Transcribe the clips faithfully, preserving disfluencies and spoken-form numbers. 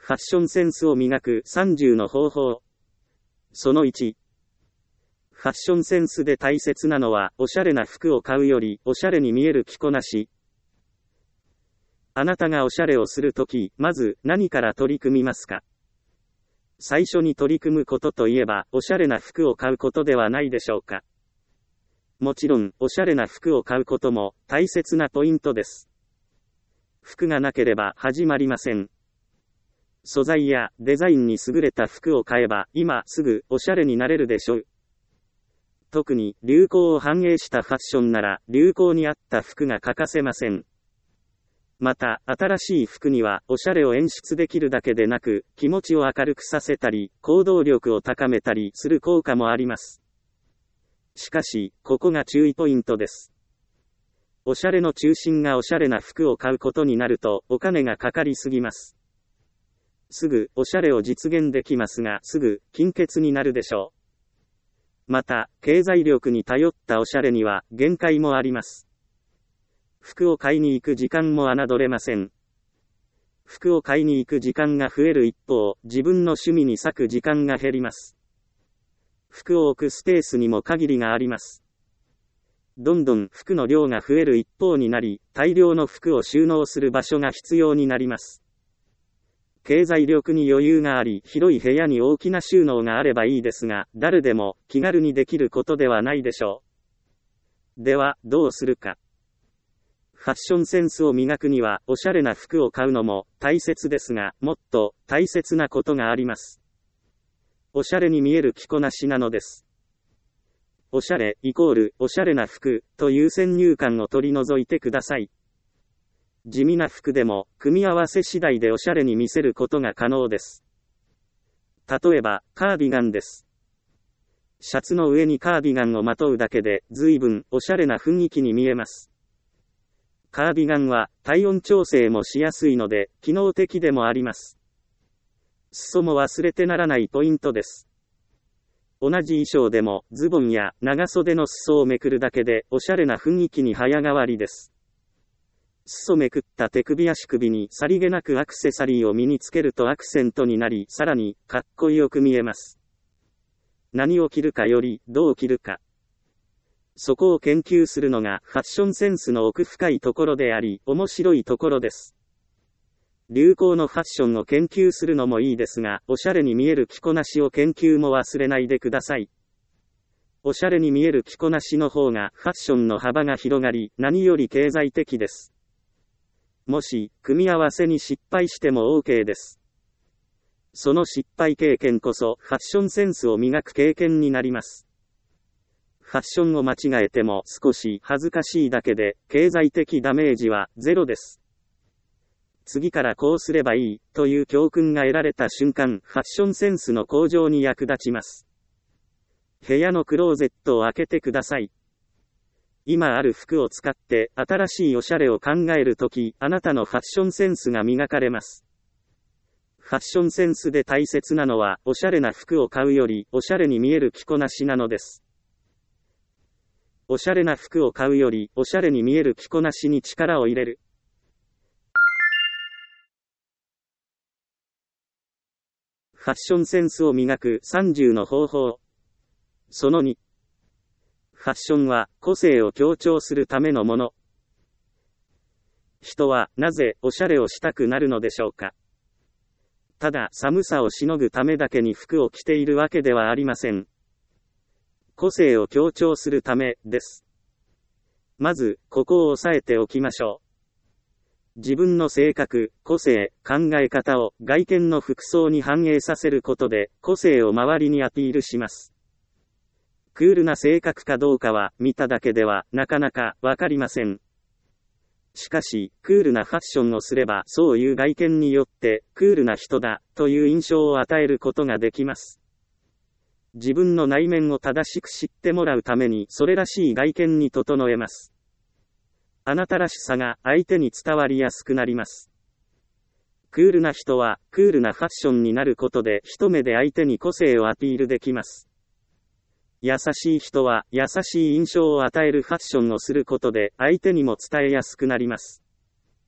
ファッションセンスを磨くさんじゅうの方法。そのいち。ファッションセンスで大切なのは、おしゃれな服を買うより、おしゃれに見える着こなし。あなたがおしゃれをするとき、まず何から取り組みますか？最初に取り組むことといえば、おしゃれな服を買うことではないでしょうか。もちろん、おしゃれな服を買うことも大切なポイントです。服がなければ始まりません。素材やデザインに優れた服を買えば、今すぐおしゃれになれるでしょう。特に流行を反映したファッションなら、流行に合った服が欠かせません。また、新しい服には、おしゃれを演出できるだけでなく、気持ちを明るくさせたり、行動力を高めたりする効果もあります。しかし、ここが注意ポイントです。おしゃれの中心がおしゃれな服を買うことになると、お金がかかりすぎます。すぐ、おしゃれを実現できますが、すぐ、金欠になるでしょう。また、経済力に頼ったおしゃれには、限界もあります。服を買いに行く時間も侮れません。服を買いに行く時間が増える一方、自分の趣味に割く時間が減ります。服を置くスペースにも限りがあります。どんどん服の量が増える一方になり、大量の服を収納する場所が必要になります。経済力に余裕があり、広い部屋に大きな収納があればいいですが、誰でも気軽にできることではないでしょう。では、どうするか。ファッションセンスを磨くには、おしゃれな服を買うのも大切ですが、もっと大切なことがあります。おしゃれに見える着こなしなのです。おしゃれイコールおしゃれな服という先入観を取り除いてください。地味な服でも、組み合わせ次第でおしゃれに見せることが可能です。例えば、カーディガンです。シャツの上にカーディガンをまとうだけで、随分おしゃれな雰囲気に見えます。カーディガンは、体温調整もしやすいので、機能的でもあります。裾も忘れてならないポイントです。同じ衣装でも、ズボンや長袖の裾をめくるだけで、おしゃれな雰囲気に早変わりです。裾めくった手首足首にさりげなくアクセサリーを身につけるとアクセントになり、さらにかっこよく見えます。何を着るかより、どう着るか。そこを研究するのがファッションセンスの奥深いところであり、面白いところです。流行のファッションを研究するのもいいですが、おしゃれに見える着こなしを研究も忘れないでください。おしゃれに見える着こなしの方がファッションの幅が広がり、何より経済的です。もし、組み合わせに失敗しても OK です。その失敗経験こそ、ファッションセンスを磨く経験になります。ファッションを間違えても少し恥ずかしいだけで、経済的ダメージはゼロです。次からこうすればいい、という教訓が得られた瞬間、ファッションセンスの向上に役立ちます。部屋のクローゼットを開けてください。今ある服を使って新しいおしゃれを考えるとき、あなたのファッションセンスが磨かれます。ファッションセンスで大切なのは、おしゃれな服を買うより、おしゃれに見える着こなしなのです。おしゃれな服を買うより、おしゃれに見える着こなしに力を入れる。ファッションセンスを磨くさんじゅうの方法。そのに。ファッションは個性を強調するためのもの。人はなぜおしゃれをしたくなるのでしょうか。ただ寒さをしのぐためだけに服を着ているわけではありません。個性を強調するためです。まず、ここを押さえておきましょう。自分の性格、個性、考え方を外見の服装に反映させることで、個性を周りにアピールします。クールな性格かどうかは、見ただけでは、なかなか、わかりません。しかし、クールなファッションをすれば、そういう外見によって、クールな人だ、という印象を与えることができます。自分の内面を正しく知ってもらうために、それらしい外見に整えます。あなたらしさが、相手に伝わりやすくなります。クールな人は、クールなファッションになることで、一目で相手に個性をアピールできます。優しい人は、優しい印象を与えるファッションをすることで、相手にも伝えやすくなります。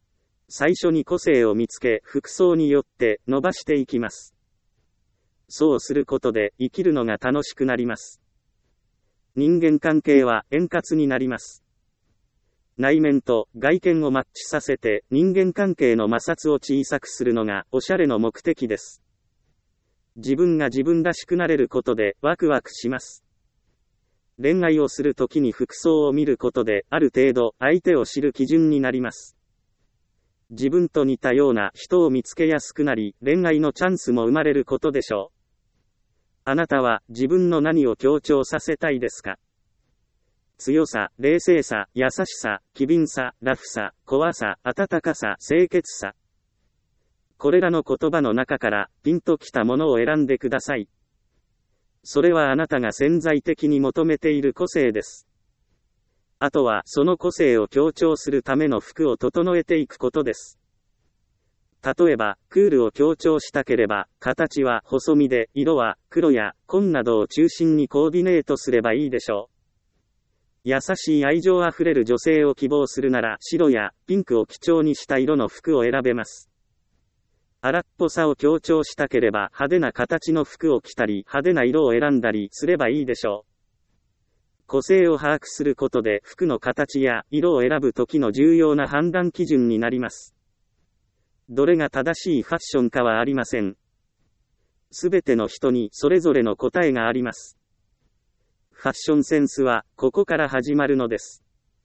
最初に個性を見つけ、服装によって伸ばしていきます。そうすることで生きるのが楽しくなります。人間関係は円滑になります。内面と外見をマッチさせて人間関係の摩擦を小さくするのがおしゃれの目的です。自分が自分らしくなれることでワクワクします。恋愛をするときに服装を見ることである程度相手を知る基準になります。自分と似たような人を見つけやすくなり、恋愛のチャンスも生まれることでしょう。あなたは自分の何を強調させたいですか？強さ、冷静さ、優しさ、機敏さ、ラフさ、怖さ、温かさ、清潔さ。これらの言葉の中からピンときたものを選んでください。それはあなたが潜在的に求めている個性です。あとはその個性を強調するための服を整えていくことです。例えば、クールを強調したければ、形は細身で、色は黒や紺などを中心にコーディネートすればいいでしょう。優しい愛情あふれる女性を希望するなら、白やピンクを基調にした色の服を選べます。荒っぽさを強調したければ、派手な形の服を着たり、派手な色を選んだりすればいいでしょう。個性を把握することで、服の形や色を選ぶ時の重要な判断基準になります。どれが正しいファッションかはありません。すべての人にそれぞれの答えがあります。ファッションセンスはここから始まるのです。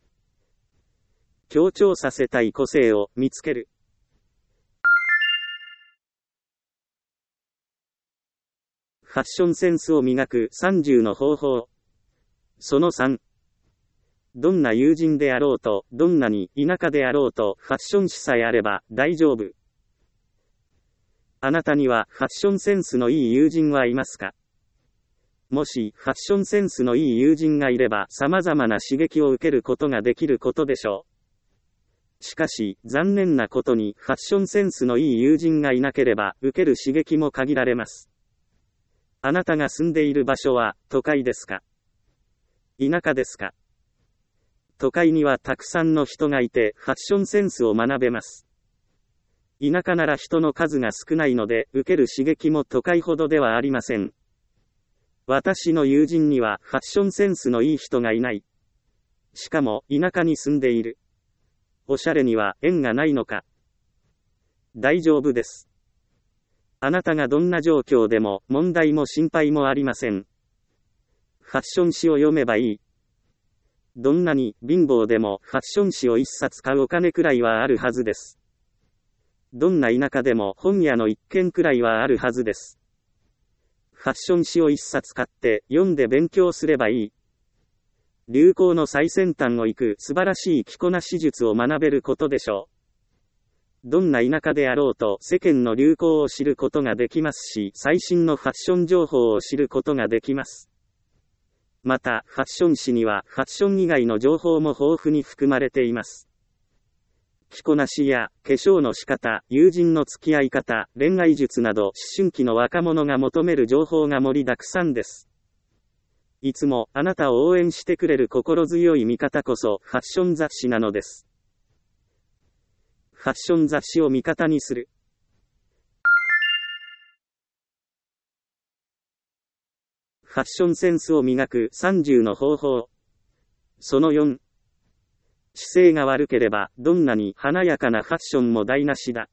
強調させたい個性を見つける。ファッションセンスを磨くさんじゅうの方法。そのさん。どんな友人であろうと、どんなに田舎であろうと、ファッション誌さえあれば大丈夫。あなたにはファッションセンスのいい友人はいますか？もしファッションセンスのいい友人がいれば様々な刺激を受けることができることでしょう。しかし、残念なことにファッションセンスのいい友人がいなければ受ける刺激も限られます。あなたが住んでいる場所は都会ですか？田舎ですか？都会にはたくさんの人がいてファッションセンスを学べます。田舎なら人の数が少ないので受ける刺激も都会ほどではありません。私の友人にはファッションセンスのいい人がいない。しかも田舎に住んでいる。おしゃれには縁がないのか？大丈夫です。あなたがどんな状況でも問題も心配もありません。ファッション誌を読めばいい。どんなに貧乏でもファッション誌を一冊買うお金くらいはあるはずです。どんな田舎でも本屋の一軒くらいはあるはずです。ファッション誌を一冊買って読んで勉強すればいい。流行の最先端を行く素晴らしい着こなし術を学べることでしょう。どんな田舎であろうと世間の流行を知ることができますし、最新のファッション情報を知ることができます。また、ファッション誌にはファッション以外の情報も豊富に含まれています。着こなしや化粧の仕方、友人の付き合い方、恋愛術など思春期の若者が求める情報が盛りだくさんです。いつもあなたを応援してくれる心強い味方こそファッション雑誌なのです。ファッション雑誌を味方にする。ファッションセンスを磨くさんじゅうの方法。そのよん。姿勢が悪ければどんなに華やかなファッションも台無しだ。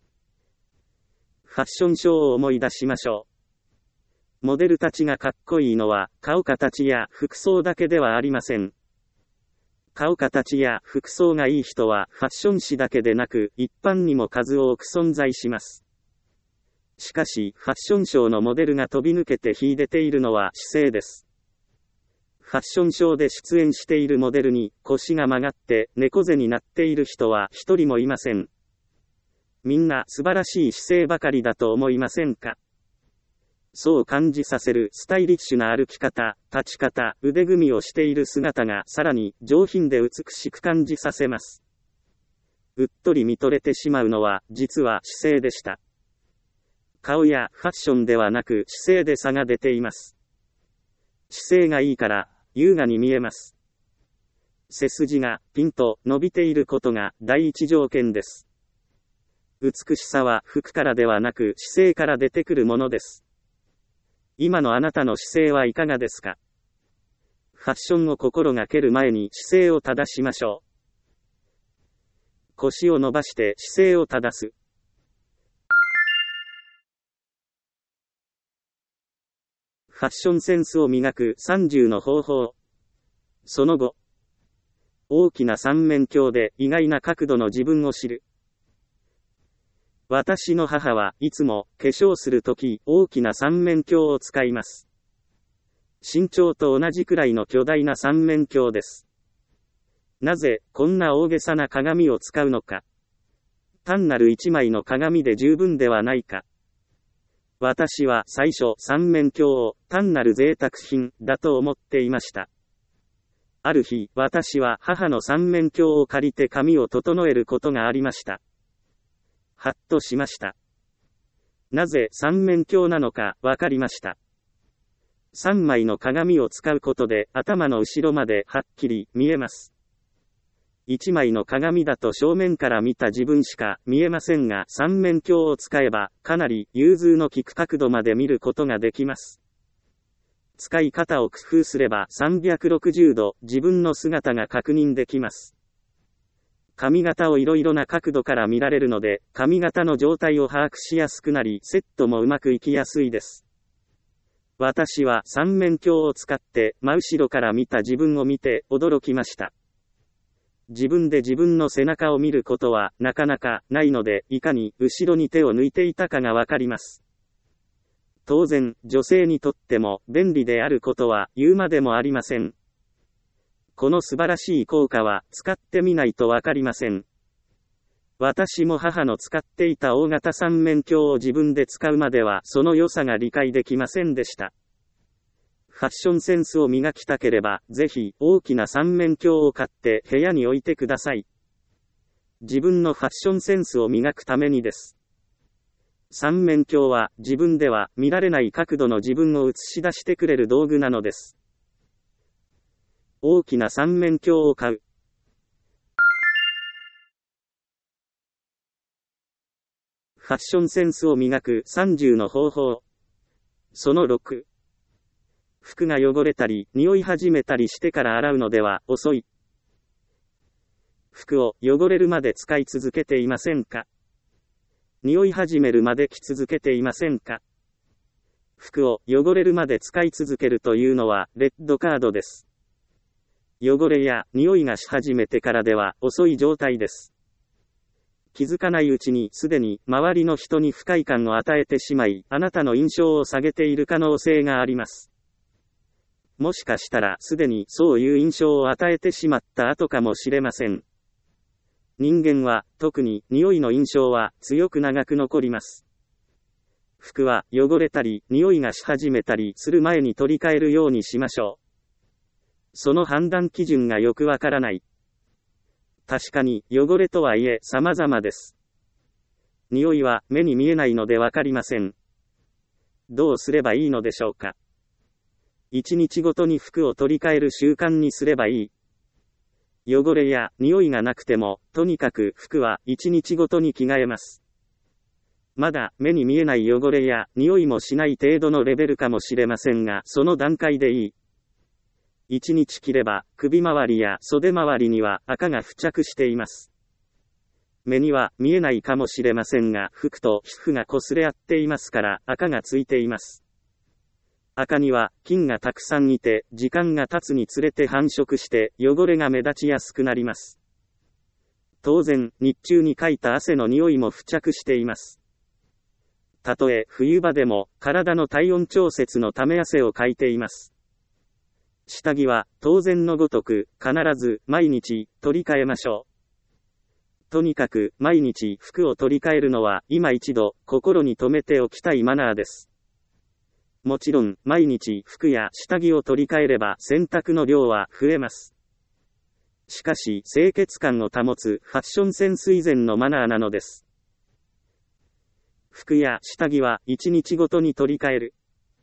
ファッションショーを思い出しましょう。モデルたちがかっこいいのは顔形や服装だけではありません。顔形や服装がいい人はファッション誌だけでなく一般にも数多く存在します。しかし、ファッションショーのモデルが飛び抜けて秀でているのは姿勢です。ファッションショーで出演しているモデルに腰が曲がって猫背になっている人は一人もいません。みんな素晴らしい姿勢ばかりだと思いませんか？そう感じさせるスタイリッシュな歩き方、立ち方、腕組みをしている姿がさらに上品で美しく感じさせます。うっとり見とれてしまうのは実は姿勢でした。顔やファッションではなく姿勢で差が出ています。姿勢がいいから優雅に見えます。背筋がピンと伸びていることが第一条件です。 美しさは服からではなく姿勢から出てくるものです。今のあなたの姿勢はいかがですか？ファッションを心がける前に姿勢を正しましょう。腰を伸ばして姿勢を正す。ファッションセンスを磨くさんじゅうの方法。その後、大きな三面鏡で意外な角度の自分を知る。私の母はいつも化粧するとき大きな三面鏡を使います。身長と同じくらいの巨大な三面鏡です。なぜこんな大げさな鏡を使うのか。単なる一枚の鏡で十分ではないか。私は最初三面鏡を単なる贅沢品だと思っていました。ある日、私は母の三面鏡を借りて髪を整えることがありました。はっとしました。なぜ三面鏡なのかわかりました。三枚の鏡を使うことで頭の後ろまではっきり見えます。一枚の鏡だと正面から見た自分しか見えませんが、三面鏡を使えばかなり融通の利く角度まで見ることができます。使い方を工夫すればさんびゃくろくじゅうど自分の姿が確認できます。髪型をいろいろな角度から見られるので、髪型の状態を把握しやすくなり、セットもうまくいきやすいです。私は三面鏡を使って真後ろから見た自分を見て驚きました。自分で自分の背中を見ることはなかなかないので、いかに後ろに手を抜いていたかがわかります。当然、女性にとっても便利であることは言うまでもありません。この素晴らしい効果は使ってみないとわかりません。私も母の使っていた大型三面鏡を自分で使うまではその良さが理解できませんでした。ファッションセンスを磨きたければ、ぜひ大きな三面鏡を買って部屋に置いてください。自分のファッションセンスを磨くためにです。三面鏡は自分では見られない角度の自分を映し出してくれる道具なのです。大きな三面鏡を買う。ファッションセンスを磨くさんじゅうの方法。そのろく。服が汚れたり、匂い始めたりしてから洗うのでは遅い。服を汚れるまで使い続けていませんか？匂い始めるまで着続けていませんか？服を汚れるまで使い続けるというのはレッドカードです。汚れや匂いがし始めてからでは遅い状態です。気づかないうちにすでに周りの人に不快感を与えてしまい、あなたの印象を下げている可能性があります。もしかしたらすでにそういう印象を与えてしまった後かもしれません。人間は、特に匂いの印象は強く長く残ります。服は汚れたり、匂いがし始めたりする前に取り替えるようにしましょう。その判断基準がよくわからない。確かに汚れとはいえ様々です。匂いは目に見えないのでわかりません。どうすればいいのでしょうか。一日ごとに服を取り替える習慣にすればいい。汚れや匂いがなくても、とにかく服は一日ごとに着替えます。まだ目に見えない汚れや匂いもしない程度のレベルかもしれませんが、その段階でいい。一日着れば、首周りや袖周りには赤が付着しています。目には見えないかもしれませんが、服と皮膚が擦れ合っていますから赤がついています。赤には菌がたくさんいて、時間が経つにつれて繁殖して汚れが目立ちやすくなります。当然、日中にかいた汗の匂いも付着しています。たとえ冬場でも体の体温調節のため汗をかいています。下着は当然のごとく必ず毎日取り替えましょう。とにかく毎日服を取り替えるのは今一度心に留めておきたいマナーです。もちろん、毎日服や下着を取り替えれば洗濯の量は増えます。しかし、清潔感を保つファッションセンス以前のマナーなのです。服や下着は一日ごとに取り替える。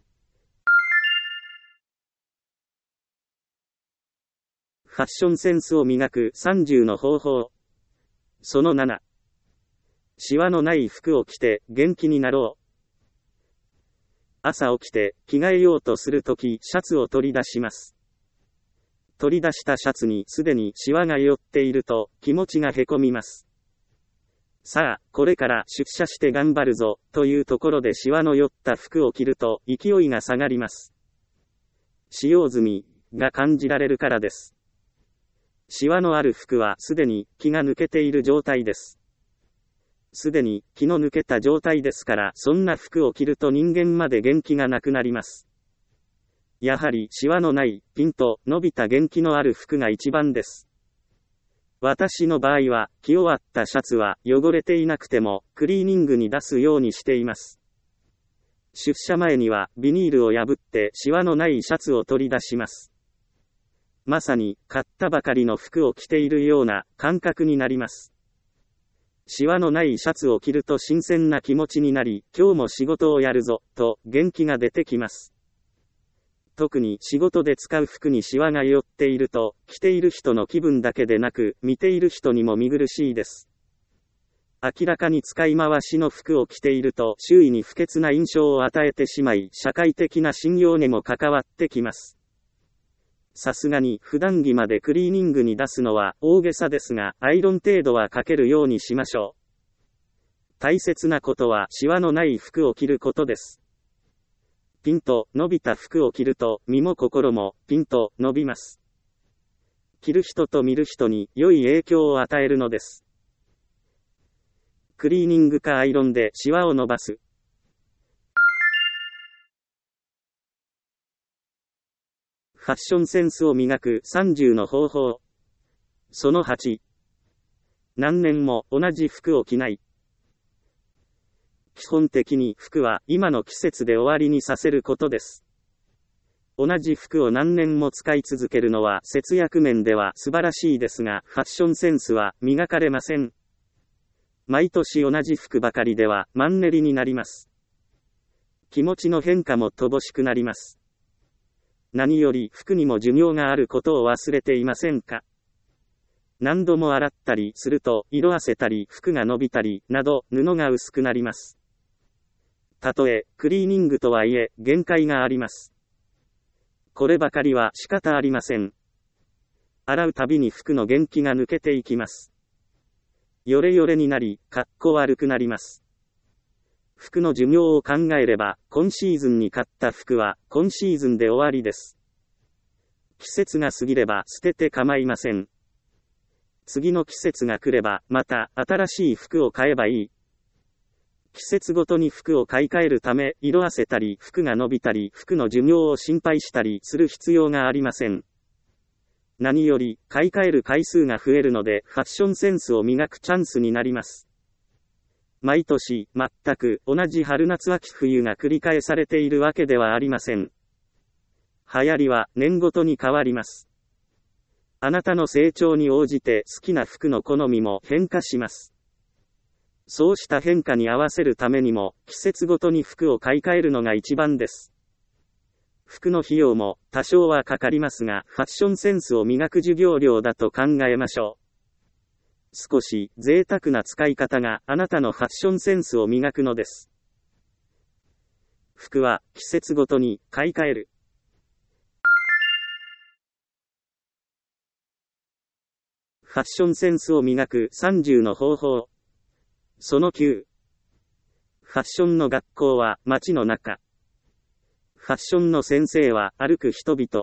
ファッションセンスを磨くさんじゅうの方法。そのなな。 シワのない服を着て元気になろう。朝起きて着替えようとするとき、シャツを取り出します。取り出したシャツにすでにシワが寄っていると気持ちがへこみます。さあ、これから出社して頑張るぞ、というところでシワの寄った服を着ると勢いが下がります。使用済みが感じられるからです。シワのある服はすでに気が抜けている状態です。すでに気の抜けた状態ですから、そんな服を着ると人間まで元気がなくなります。やはりシワのないピンと伸びた元気のある服が一番です。私の場合は、着終わったシャツは汚れていなくてもクリーニングに出すようにしています。出社前にはビニールを破ってシワのないシャツを取り出します。まさに買ったばかりの服を着ているような感覚になります。シワのないシャツを着ると新鮮な気持ちになり、今日も仕事をやるぞ、と元気が出てきます。特に仕事で使う服にシワが寄っていると、着ている人の気分だけでなく、見ている人にも見苦しいです。明らかに使い回しの服を着ていると、周囲に不潔な印象を与えてしまい、社会的な信用にも関わってきます。さすがに普段着までクリーニングに出すのは大げさですが、アイロン程度はかけるようにしましょう。大切なことはシワのない服を着ることです。ピンと伸びた服を着ると身も心もピンと伸びます。着る人と見る人に良い影響を与えるのです。クリーニングかアイロンでシワを伸ばす。ファッションセンスを磨くさんじゅうの方法。そのはち。何年も同じ服を着ない。基本的に服は今の季節で終わりにさせることです。同じ服を何年も使い続けるのは節約面では素晴らしいですが、ファッションセンスは磨かれません。毎年同じ服ばかりではマンネリになります。気持ちの変化も乏しくなります。何より服にも寿命があることを忘れていませんか？何度も洗ったりすると色あせたり服が伸びたりなど布が薄くなります。たとえクリーニングとはいえ限界があります。こればかりは仕方ありません。洗うたびに服の元気が抜けていきます。ヨレヨレになり、かっこ悪くなります。服の寿命を考えれば、今シーズンに買った服は今シーズンで終わりです。季節が過ぎれば捨てて構いません。次の季節が来ればまた新しい服を買えばいい。季節ごとに服を買い替えるため、色あせたり服が伸びたり服の寿命を心配したりする必要がありません。何より買い替える回数が増えるので、ファッションセンスを磨くチャンスになります。毎年全く同じ春夏秋冬が繰り返されているわけではありません。流行りは年ごとに変わります。あなたの成長に応じて好きな服の好みも変化します。そうした変化に合わせるためにも、季節ごとに服を買い替えるのが一番です。服の費用も多少はかかりますが、ファッションセンスを磨く授業料だと考えましょう。少し贅沢な使い方があなたのファッションセンスを磨くのです。服は季節ごとに買い替える。ファッションセンスを磨くさんじゅうの方法。そのきゅう。ファッションの学校は街の中。ファッションの先生は歩く人々。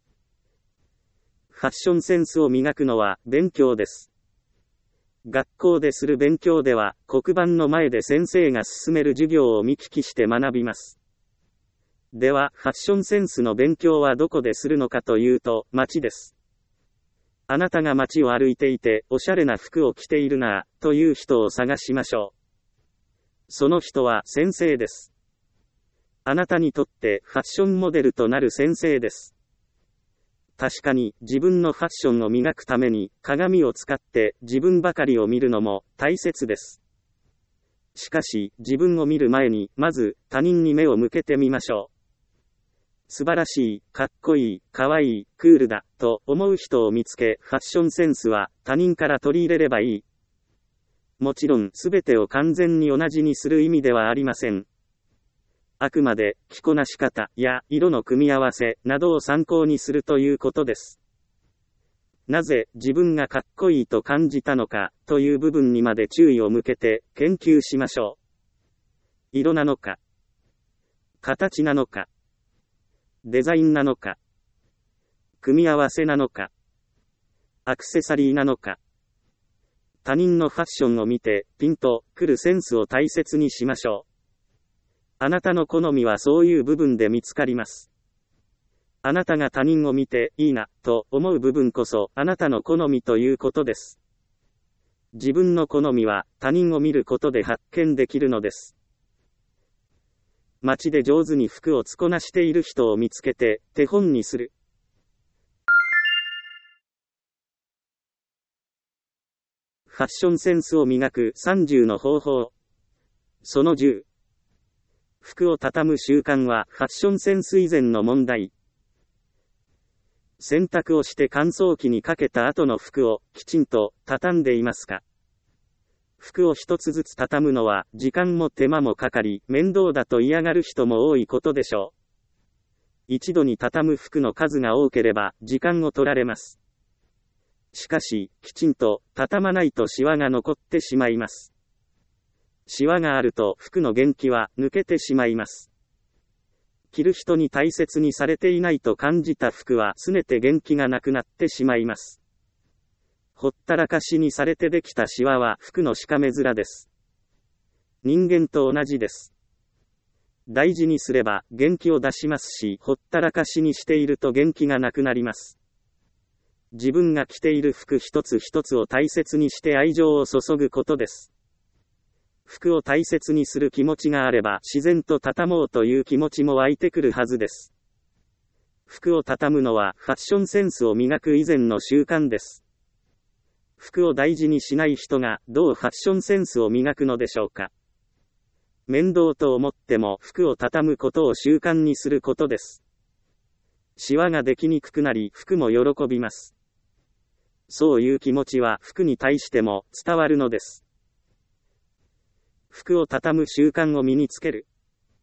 ファッションセンスを磨くのは勉強です。学校でする勉強では、黒板の前で先生が進める授業を見聞きして学びます。では、ファッションセンスの勉強はどこでするのかというと、街です。あなたが街を歩いていて、おしゃれな服を着ているなぁ、という人を探しましょう。その人は先生です。あなたにとってファッションモデルとなる先生です。確かに自分のファッションを磨くために鏡を使って自分ばかりを見るのも大切です。しかし自分を見る前にまず他人に目を向けてみましょう。素晴らしい、かっこいい、かわいい、クールだと思う人を見つけ、ファッションセンスは他人から取り入れればいい。 もちろんすべてを完全に同じにする意味ではありません。あくまで着こなし方や色の組み合わせなどを参考にするということです。なぜ自分がかっこいいと感じたのかという部分にまで注意を向けて研究しましょう。色なのか、形なのか、デザインなのか、組み合わせなのか、アクセサリーなのか。他人のファッションを見てピンとくるセンスを大切にしましょう。あなたの好みはそういう部分で見つかります。あなたが他人を見ていいなと思う部分こそあなたの好みということです。自分の好みは他人を見ることで発見できるのです。街で上手に服を着こなしている人を見つけて手本にする。ファッションセンスを磨くさんじゅうの方法。そのじゅう。服を畳む習慣はファッションセンス以前の問題。洗濯をして乾燥機にかけた後の服をきちんと畳んでいますか？服を一つずつ畳むのは時間も手間もかかり面倒だと嫌がる人も多いことでしょう。一度に畳む服の数が多ければ時間を取られます。しかし、きちんと畳まないとシワが残ってしまいます。シワがあると服の元気は抜けてしまいます。着る人に大切にされていないと感じた服は拗ねて元気がなくなってしまいます。ほったらかしにされてできたシワは服のしかめ面です。人間と同じです。大事にすれば元気を出しますし、ほったらかしにしていると元気がなくなります。自分が着ている服一つ一つを大切にして愛情を注ぐことです。服を大切にする気持ちがあれば自然と畳もうという気持ちも湧いてくるはずです。服を畳むのはファッションセンスを磨く以前の習慣です。服を大事にしない人がどうファッションセンスを磨くのでしょうか。面倒と思っても服を畳むことを習慣にすることです。シワができにくくなり服も喜びます。そういう気持ちは服に対しても伝わるのです。服を畳む習慣を身につける。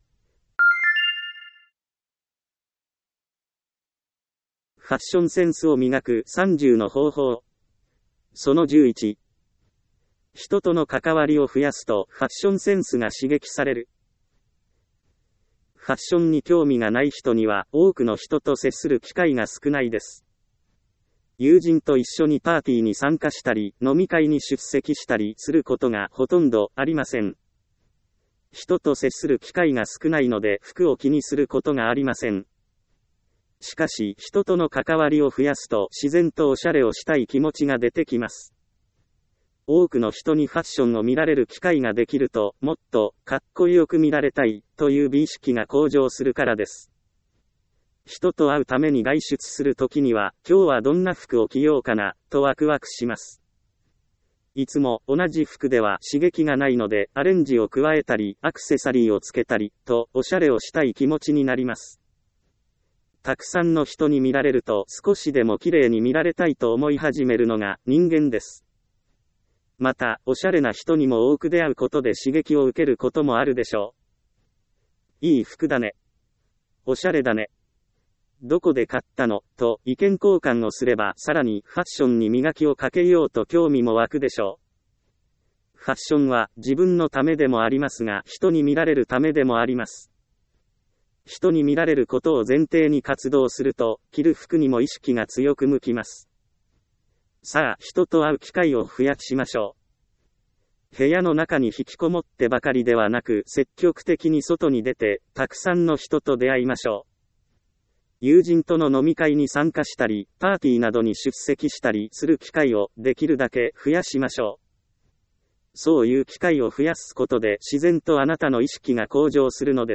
ファッションセンスを磨くさんじゅうの方法。そのじゅういち。人との関わりを増やすとファッションセンスが刺激される。ファッションに興味がない人には多くの人と接する機会が少ないです。友人と一緒にパーティーに参加したり、飲み会に出席したりすることがほとんどありません。人と接する機会が少ないので服を気にすることがありません。しかし、人との関わりを増やすと自然とおしゃれをしたい気持ちが出てきます。多くの人にファッションを見られる機会ができると、もっとかっこよく見られたいという美意識が向上するからです。人と会うために外出するときには、今日はどんな服を着ようかな、とワクワクします。いつも同じ服では刺激がないので、アレンジを加えたり、アクセサリーをつけたり、とおしゃれをしたい気持ちになります。たくさんの人に見られると、少しでも綺麗に見られたいと思い始めるのが人間です。また、おしゃれな人にも多く出会うことで刺激を受けることもあるでしょう。いい服だね。おしゃれだね。どこで買ったのと意見交換をすればさらにファッションに磨きをかけようと興味も湧くでしょう。ファッションは自分のためでもありますが人に見られるためでもあります。人に見られることを前提に活動すると着る服にも意識が強く向きます。さあ人と会う機会を増やしましょう。部屋の中に引きこもってばかりではなく積極的に外に出てたくさんの人と出会いましょう。友人との飲み会に参加したり、パーティーなどに出席したりする機会をできるだけ増やしましょう。そういう機会を増やすことで自然とあなたの意識が向上するのです。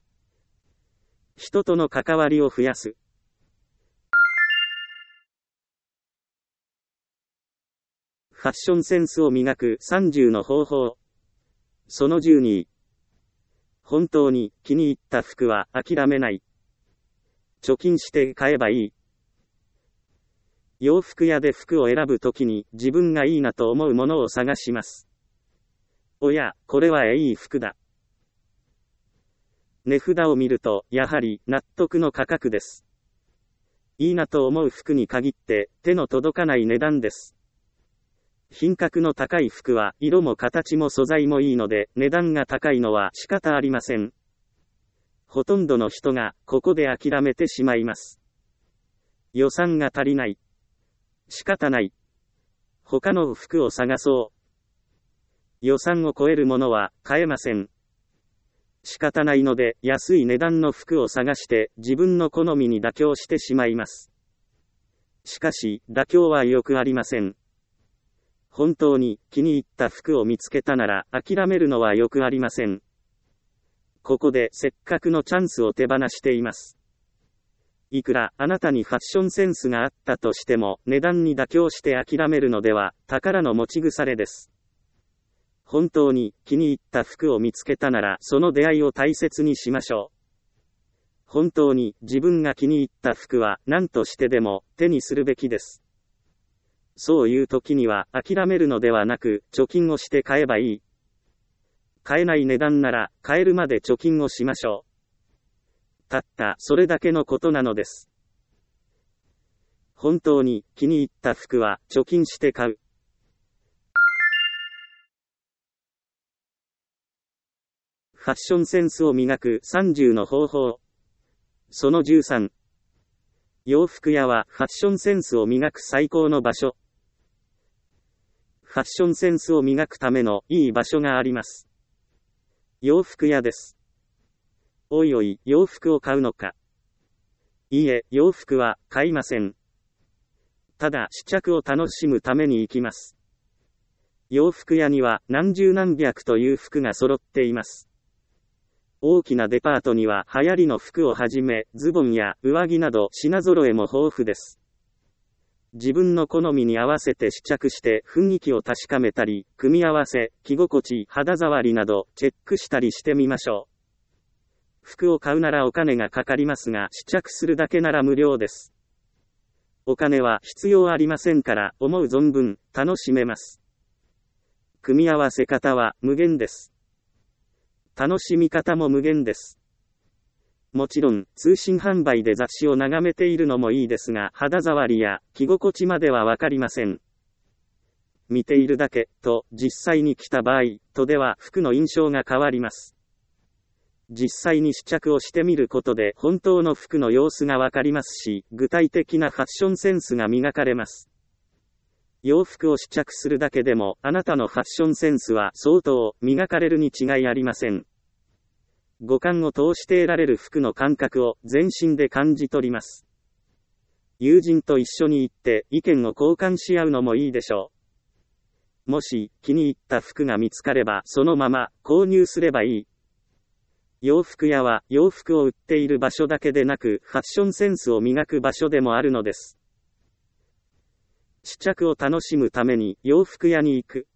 人との関わりを増やす。ファッションセンスを磨くさんじゅうの方法。そのじゅうに。本当に気に入った服は諦めない。貯金して買えばいい。洋服屋で服を選ぶときに自分がいいなと思うものを探します。 おや、これはいい服だ。値札を見ると、やはり納得の価格です。いいなと思う服に限って手の届かない値段です。品格の高い服は色も形も素材もいいので値段が高いのは仕方ありません。ほとんどの人がここで諦めてしまいます。予算が足りない。仕方ない。他の服を探そう。予算を超えるものは買えません。仕方ないので安い値段の服を探して自分の好みに妥協してしまいます。しかし妥協はよくありません。本当に気に入った服を見つけたなら諦めるのはよくありません。ここでせっかくのチャンスを手放しています。いくらあなたにファッションセンスがあったとしても値段に妥協して諦めるのでは宝の持ち腐れです。本当に気に入った服を見つけたならその出会いを大切にしましょう。本当に自分が気に入った服は何としてでも手にするべきです。そういう時には諦めるのではなく貯金をして買えばいい。買えない値段なら買えるまで貯金をしましょう。たったそれだけのことなのです。本当に気に入った服は貯金して買う。ファッションセンスを磨くさんじゅうの方法。そのじゅうさん。洋服屋はファッションセンスを磨く最高の場所。ファッションセンスを磨くためのいい場所があります。洋服屋です。おいおい、洋服を買うのか。いいえ、洋服は買いません。ただ試着を楽しむために行きます。洋服屋には何十何百という服が揃っています。大きなデパートには流行りの服をはじめ、ズボンや上着など品揃えも豊富です。自分の好みに合わせて試着して雰囲気を確かめたり、組み合わせ、着心地、肌触りなどチェックしたりしてみましょう。服を買うならお金がかかりますが、試着するだけなら無料です。お金は必要ありませんから思う存分楽しめます。組み合わせ方は無限です。楽しみ方も無限です。もちろん通信販売で雑誌を眺めているのもいいですが、肌触りや着心地まではわかりません。見ているだけと実際に着た場合とでは服の印象が変わります。実際に試着をしてみることで本当の服の様子がわかりますし、具体的なファッションセンスが磨かれます。洋服を試着するだけでもあなたのファッションセンスは相当磨かれるに違いありません。五感を通して得られる服の感覚を全身で感じ取ります。友人と一緒に行って意見を交換し合うのもいいでしょう。もし気に入った服が見つかればそのまま購入すればいい。洋服屋は洋服を売っている場所だけでなくファッションセンスを磨く場所でもあるのです。試着を楽しむために洋服屋に行く。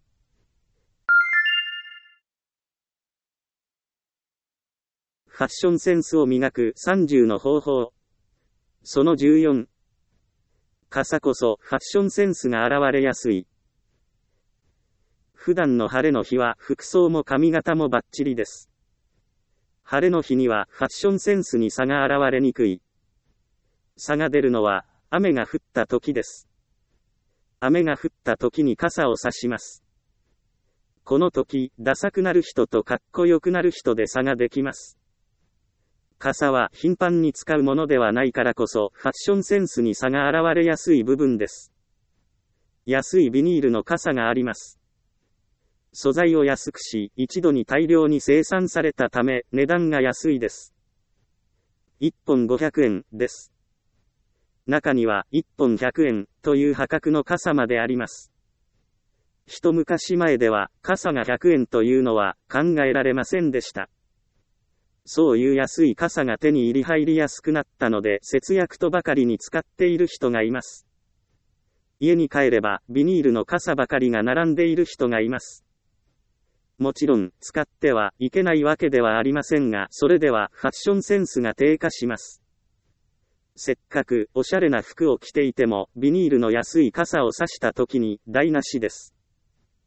ファッションセンスを磨くさんじゅうの方法。そのじゅうよん。傘こそファッションセンスが現れやすい。普段の晴れの日は服装も髪型もバッチリです。晴れの日にはファッションセンスに差が現れにくい。差が出るのは雨が降った時です。雨が降った時に傘を差します。この時、ダサくなる人とかっこよくなる人で差ができます。傘は頻繁に使うものではないからこそファッションセンスに差が現れやすい部分です。安いビニールの傘があります。素材を安くし、一度に大量に生産されたため、値段が安いです。いっぽんごひゃくえんです。中にはいっぽんひゃくえんという破格の傘まであります。一昔前では傘がひゃくえんというのは考えられませんでした。そういう安い傘が手に入り入りやすくなったので節約とばかりに使っている人がいます。家に帰ればビニールの傘ばかりが並んでいる人がいます。もちろん使ってはいけないわけではありませんが、それではファッションセンスが低下します。せっかくおしゃれな服を着ていてもビニールの安い傘を差した時に台無しです。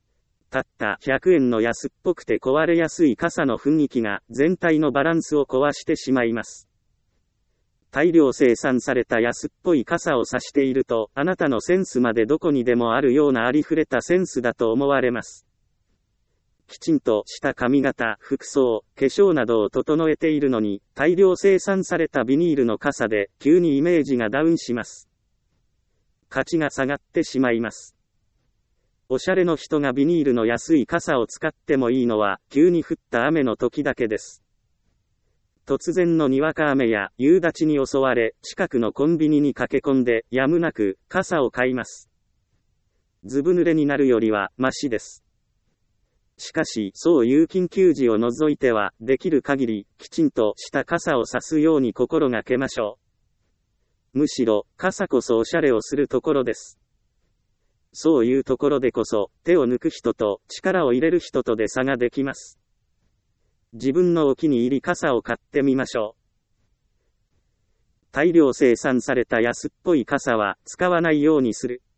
たったひゃくえんの安っぽくて壊れやすい傘の雰囲気が全体のバランスを壊してしまいます。大量生産された安っぽい傘を差していると、あなたのセンスまでどこにでもあるようなありふれたセンスだと思われます。きちんとした髪型、服装、化粧などを整えているのに、大量生産されたビニールの傘で急にイメージがダウンします。価値が下がってしまいます。おしゃれの人がビニールの安い傘を使ってもいいのは、急に降った雨の時だけです。突然のにわか雨や夕立に襲われ、近くのコンビニに駆け込んで、やむなく傘を買います。ずぶ濡れになるよりはマシです。しかし、そういう緊急時を除いては、できる限り、きちんとした傘を差すように心がけましょう。むしろ、傘こそおしゃれをするところです。そういうところでこそ、手を抜く人と力を入れる人とで差ができます。自分のお気に入り傘を買ってみましょう。大量生産された安っぽい傘は使わないようにする。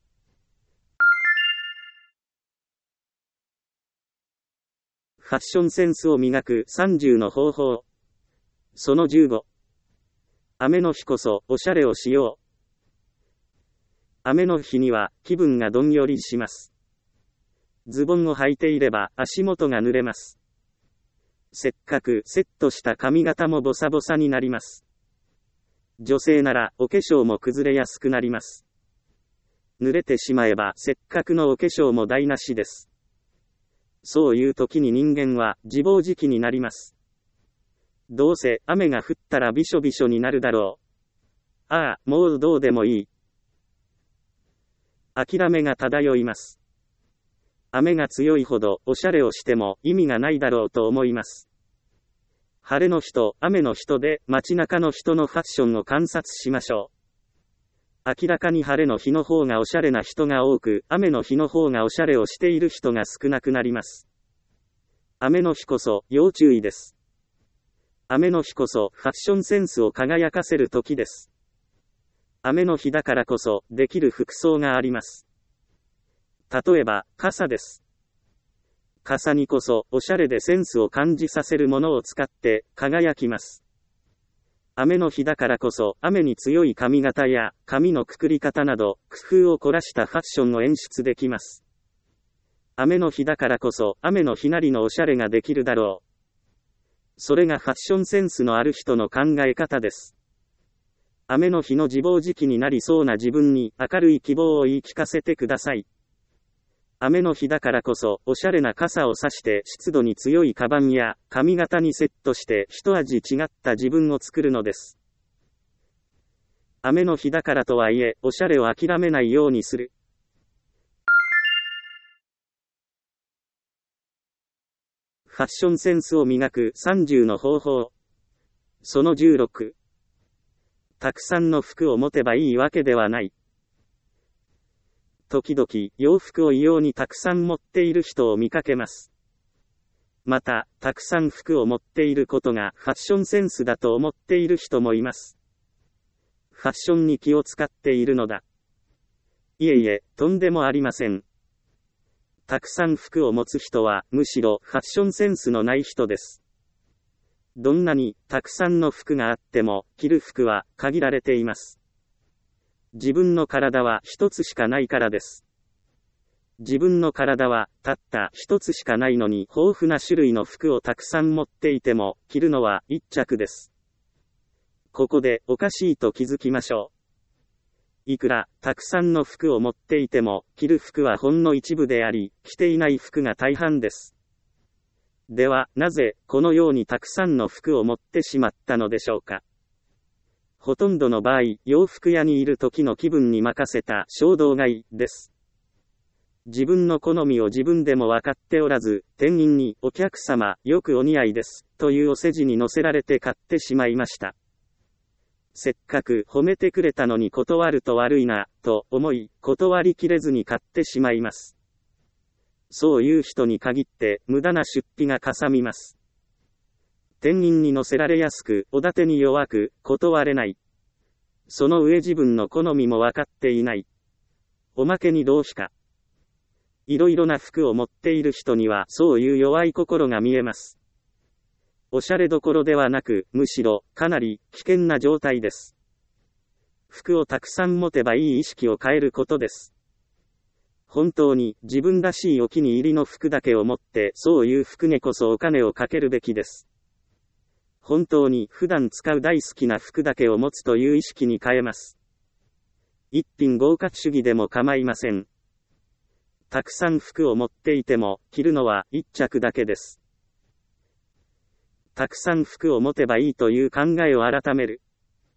ファッションセンスを磨くさんじゅうの方法。そのじゅうご。雨の日こそおしゃれをしよう。雨の日には気分がどんよりします。ズボンを履いていれば足元が濡れます。せっかくセットした髪型もボサボサになります。女性ならお化粧も崩れやすくなります。濡れてしまえばせっかくのお化粧も台無しです。そういう時に人間は自暴自棄になります。どうせ雨が降ったらびしょびしょになるだろう。ああ、もうどうでもいい。諦めが漂います。雨が強いほどおしゃれをしても意味がないだろうと思います。晴れの日と雨の人で街中の人のファッションを観察しましょう。明らかに晴れの日の方がおしゃれな人が多く、雨の日の方がおしゃれをしている人が少なくなります。雨の日こそ要注意です。雨の日こそファッションセンスを輝かせる時です。雨の日だからこそできる服装があります。例えば、傘です。傘にこそおしゃれでセンスを感じさせるものを使って輝きます。雨の日だからこそ雨に強い髪型や髪のくくり方など工夫を凝らしたファッションを演出できます。雨の日だからこそ雨の日なりのおしゃれができるだろう。それがファッションセンスのある人の考え方です。雨の日の自暴自棄になりそうな自分に明るい希望を言い聞かせてください。雨の日だからこそおしゃれな傘を差して湿度に強いカバンや髪型にセットして一味違った自分を作るのです。雨の日だからとはいえおしゃれを諦めないようにする。ファッションセンスを磨くさんじゅうの方法。そのじゅうろく。たくさんの服を持てばいいわけではない。時々、洋服を異様にたくさん持っている人を見かけます。また、たくさん服を持っていることがファッションセンスだと思っている人もいます。ファッションに気を使っているのだ。いえいえ、とんでもありません。たくさん服を持つ人は、むしろファッションセンスのない人です。どんなにたくさんの服があっても、着る服は限られています。自分の体は一つしかないからです。自分の体はたった一つしかないのに豊富な種類の服をたくさん持っていても、着るのは一着です。ここでおかしいと気づきましょう。いくらたくさんの服を持っていても、着る服はほんの一部であり、着ていない服が大半です。では、なぜ、このようにたくさんの服を持ってしまったのでしょうか。ほとんどの場合、洋服屋にいる時の気分に任せた衝動買いです。自分の好みを自分でも分かっておらず、店員に、お客様、よくお似合いです、というお世辞に乗せられて買ってしまいました。せっかく褒めてくれたのに断ると悪いな、と思い、断りきれずに買ってしまいます。そういう人に限って無駄な出費がかさみます。店員に乗せられやすく、おだてに弱く、断れない。その上自分の好みも分かっていない。おまけに浪費か。 いろいろな服を持っている人にはそういう弱い心が見えます。おしゃれどころではなく、むしろ、かなり、危険な状態です。服をたくさん持てばいい意識を変えることです。本当に、自分らしいお気に入りの服だけを持って、そういう服にこそお金をかけるべきです。本当に、普段使う大好きな服だけを持つという意識に変えます。一品豪華主義でも構いません。たくさん服を持っていても、着るのは一着だけです。たくさん服を持てばいいという考えを改める。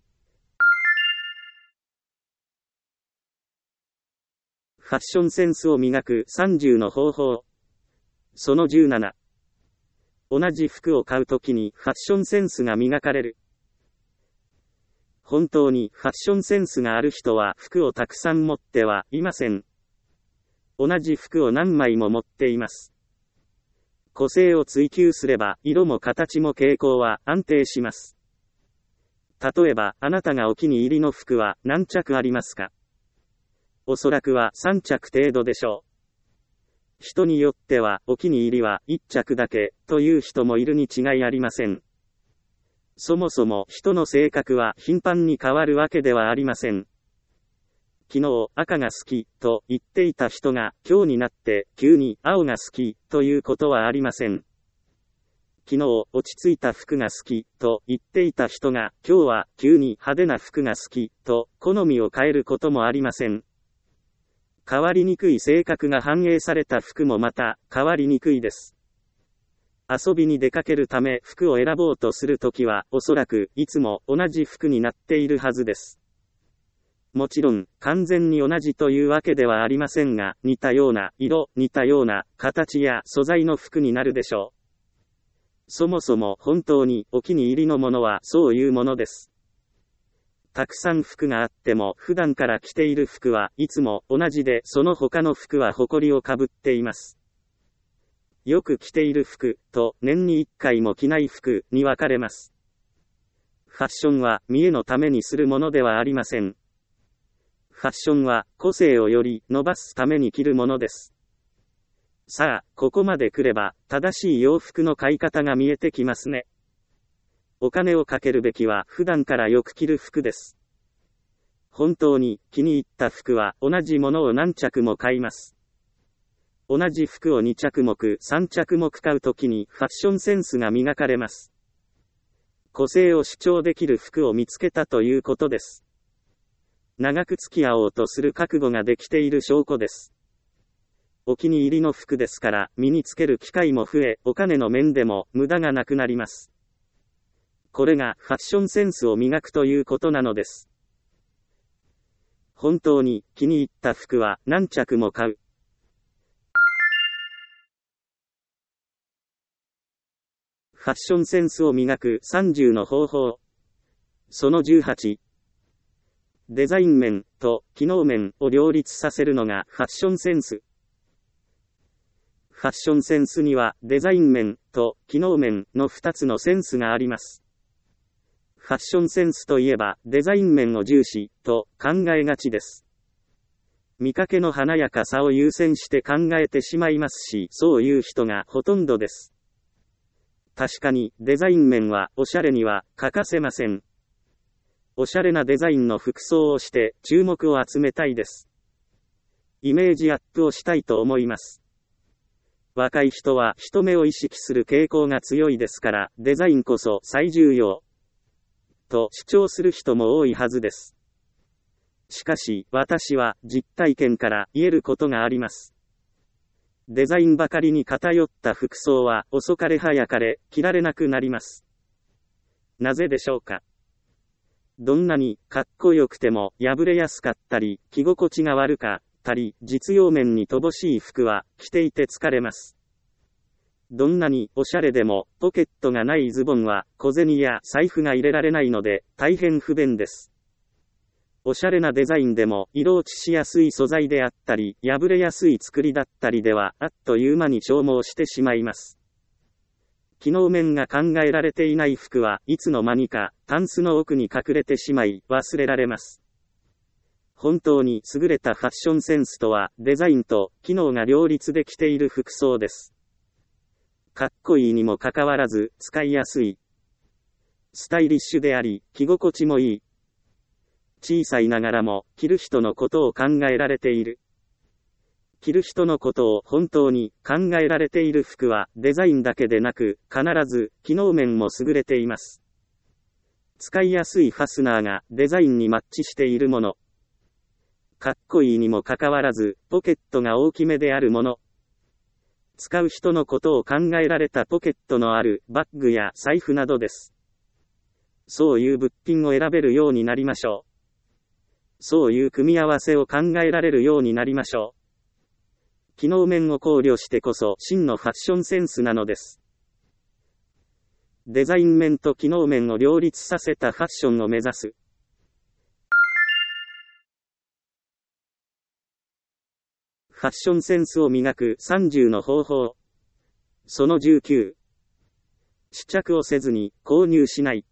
ファッションセンスを磨くさんじゅうの方法。そのじゅうなな。同じ服を買うときにファッションセンスが磨かれる。本当にファッションセンスがある人は服をたくさん持ってはいません。同じ服を何枚も持っています。個性を追求すれば、色も形も傾向は安定します。例えば、あなたがお気に入りの服は何着ありますか？おそらくはさん着程度でしょう。人によっては、お気に入りはいっ着だけ、という人もいるに違いありません。そもそも人の性格は頻繁に変わるわけではありません。昨日赤が好きと言っていた人が今日になって急に青が好きということはありません。昨日落ち着いた服が好きと言っていた人が今日は急に派手な服が好きと好みを変えることもありません。変わりにくい性格が反映された服もまた変わりにくいです。遊びに出かけるため服を選ぼうとするときはおそらくいつも同じ服になっているはずです。もちろん、完全に同じというわけではありませんが、似たような色、似たような形や素材の服になるでしょう。そもそも本当にお気に入りのものはそういうものです。たくさん服があっても普段から着ている服はいつも同じでその他の服は埃をかぶっています。よく着ている服と年にいっかいも着ない服に分かれます。ファッションは見栄のためにするものではありません。ファッションは個性をより伸ばすために着るものです。さあ、ここまで来れば正しい洋服の買い方が見えてきますね。お金をかけるべきは普段からよく着る服です。本当に気に入った服は同じものを何着も買います。同じ服をに着目、さん着目買うときにファッションセンスが磨かれます。個性を主張できる服を見つけたということです。長く付き合おうとする覚悟ができている証拠です。お気に入りの服ですから身につける機会も増え、お金の面でも無駄がなくなります。これがファッションセンスを磨くということなのです。本当に気に入った服は何着も買う。ファッションセンスを磨くさんじゅうの方法。そのじゅうはち。デザイン面と機能面を両立させるのがファッションセンス。ファッションセンスにはデザイン面と機能面のふたつのセンスがあります。ファッションセンスといえばデザイン面を重視と考えがちです。見かけの華やかさを優先して考えてしまいますし、そういう人がほとんどです。確かにデザイン面はおしゃれには欠かせません。おしゃれなデザインの服装をして注目を集めたいです。イメージアップをしたいと思います。若い人は人目を意識する傾向が強いですから、デザインこそ最重要と主張する人も多いはずです。しかし、私は実体験から言えることがあります。デザインばかりに偏った服装は遅かれ早かれ着られなくなります。なぜでしょうか。どんなにかっこよくても破れやすかったり、着心地が悪かったり、実用面に乏しい服は着ていて疲れます。どんなにおしゃれでもポケットがないズボンは小銭や財布が入れられないので大変不便です。おしゃれなデザインでも色落ちしやすい素材であったり、破れやすい作りだったりではあっという間に消耗してしまいます。機能面が考えられていない服はいつの間にかタンスの奥に隠れてしまい忘れられます。 本当に優れたファッションセンスとは、デザインと機能が両立で着ている服装です。かっこいいにもかかわらず、使いやすい。スタイリッシュであり、着心地もいい。小さいながらも、着る人のことを考えられている。着る人のことを本当に考えられている服は、デザインだけでなく、必ず機能面も優れています。使いやすいファスナーがデザインにマッチしているもの。かっこいいにもかかわらず、ポケットが大きめであるもの。使う人のことを考えられたポケットのあるバッグや財布などです。そういう物品を選べるようになりましょう。そういう組み合わせを考えられるようになりましょう。機能面を考慮してこそ真のファッションセンスなのです。デザイン面と機能面を両立させたファッションを目指す。ファッションセンスを磨くさんじゅうの方法。そのじゅうきゅう。試着をせずに購入しない。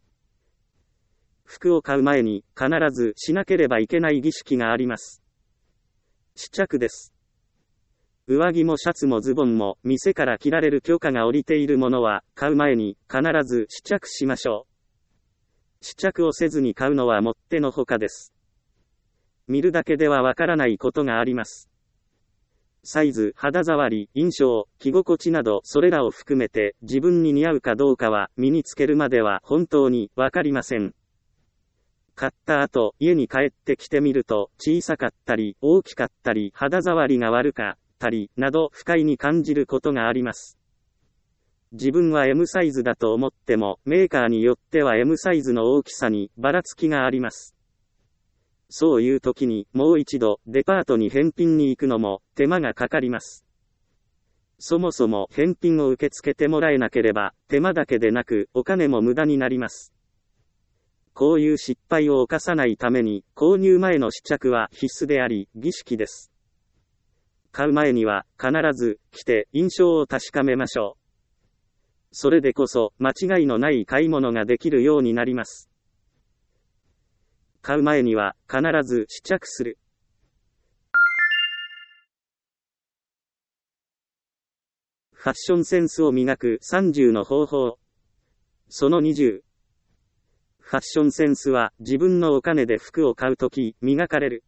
服を買う前に必ずしなければいけない儀式があります。試着です。上着もシャツもズボンも店から着られる許可が下りているものは買う前に必ず試着しましょう。試着をせずに買うのはもってのほかです。見るだけではわからないことがあります。サイズ、肌触り、印象、着心地などそれらを含めて自分に似合うかどうかは身につけるまでは本当にわかりません。買った後、家に帰ってきてみると小さかったり大きかったり肌触りが悪かったりなど不快に感じることがあります。自分は エム サイズだと思ってもメーカーによっては エム サイズの大きさにばらつきがあります。そういう時にもう一度デパートに返品に行くのも手間がかかります。そもそも返品を受け付けてもらえなければ手間だけでなくお金も無駄になります。こういう失敗を犯さないために購入前の試着は必須であり儀式です。買う前には必ず着て印象を確かめましょう。それでこそ間違いのない買い物ができるようになります。買う前には必ず試着する。ファッションセンスを磨くさんじゅうの方法。そのにじゅう。ファッションセンスは自分のお金で服を買うとき磨かれる。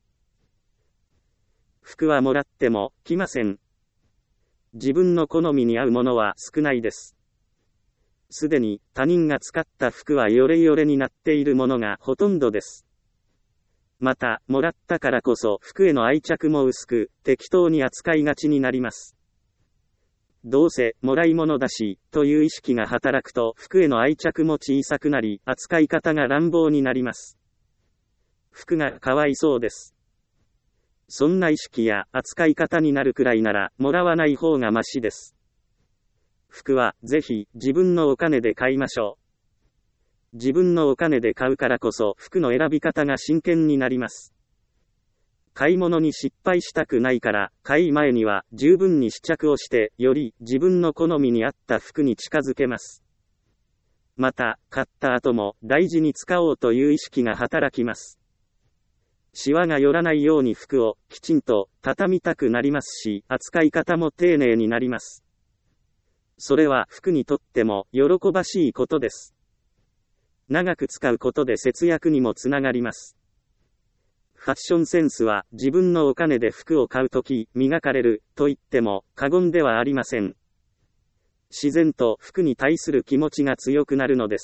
服はもらっても着ません。自分の好みに合うものは少ないです。すでに他人が使った服はヨレヨレになっているものがほとんどです。また、もらったからこそ服への愛着も薄く、適当に扱いがちになります。どうせ、もらい物だし、という意識が働くと服への愛着も小さくなり、扱い方が乱暴になります。服がかわいそうです。そんな意識や扱い方になるくらいなら、もらわない方がマシです。服は、ぜひ、自分のお金で買いましょう。自分のお金で買うからこそ、服の選び方が真剣になります。買い物に失敗したくないから、買い前には十分に試着をして、より自分の好みに合った服に近づけます。また、買った後も大事に使おうという意識が働きます。シワが寄らないように服をきちんと畳みたくなりますし、扱い方も丁寧になります。それは服にとっても喜ばしいことです。長く使うことで節約にもつながります。ファッションセンスは自分のお金で服を買うとき磨かれると言っても過言ではありません。自然と服に対する気持ちが強くなるのです。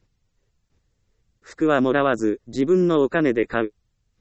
服はもらわず自分のお金で買う。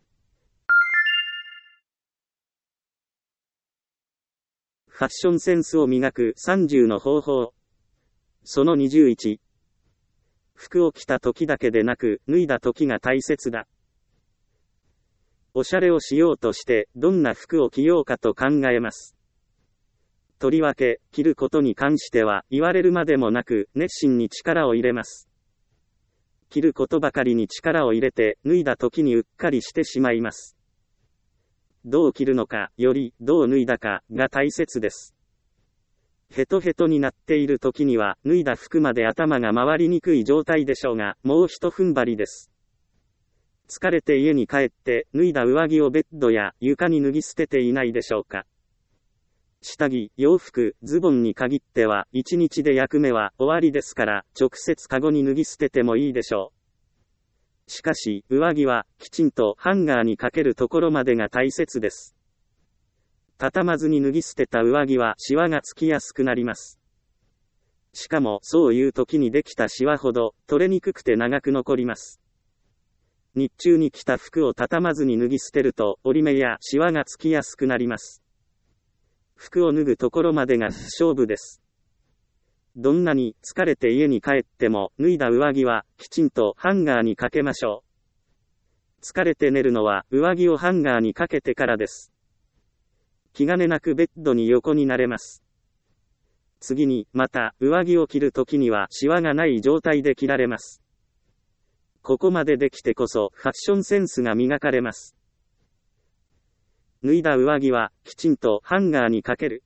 ファッションセンスを磨くさんじゅうの方法。そのにじゅういち。服を着た時だけでなく脱いだ時が大切だ。おしゃれをしようとしてどんな服を着ようかと考えます。とりわけ着ることに関しては言われるまでもなく熱心に力を入れます。着ることばかりに力を入れて脱いだ時にうっかりしてしまいます。どう着るのかよりどう脱いだかが大切です。ヘトヘトになっている時には脱いだ服まで頭が回りにくい状態でしょうが、もう一踏ん張りです。 疲れて家に帰って脱いだ上着をベッドや床に脱ぎ捨てていないでしょうか。下着、洋服、ズボンに限っては一日で役目は終わりですから直接カゴに脱ぎ捨ててもいいでしょう。しかし、上着はきちんとハンガーにかけるところまでが大切です。畳まずに脱ぎ捨てた上着はシワがつきやすくなります。しかもそういう時にできたシワほど取れにくくて長く残ります。日中に着た服を畳まずに脱ぎ捨てると折り目やシワがつきやすくなります。服を脱ぐところまでが勝負です。どんなに疲れて家に帰っても脱いだ上着はきちんとハンガーにかけましょう。疲れて寝るのは上着をハンガーにかけてからです。気兼ねなくベッドに横になれます。次に、また、上着を着るときにはシワがない状態で着られます。ここまでできてこそファッションセンスが磨かれます。脱いだ上着はきちんとハンガーにかける。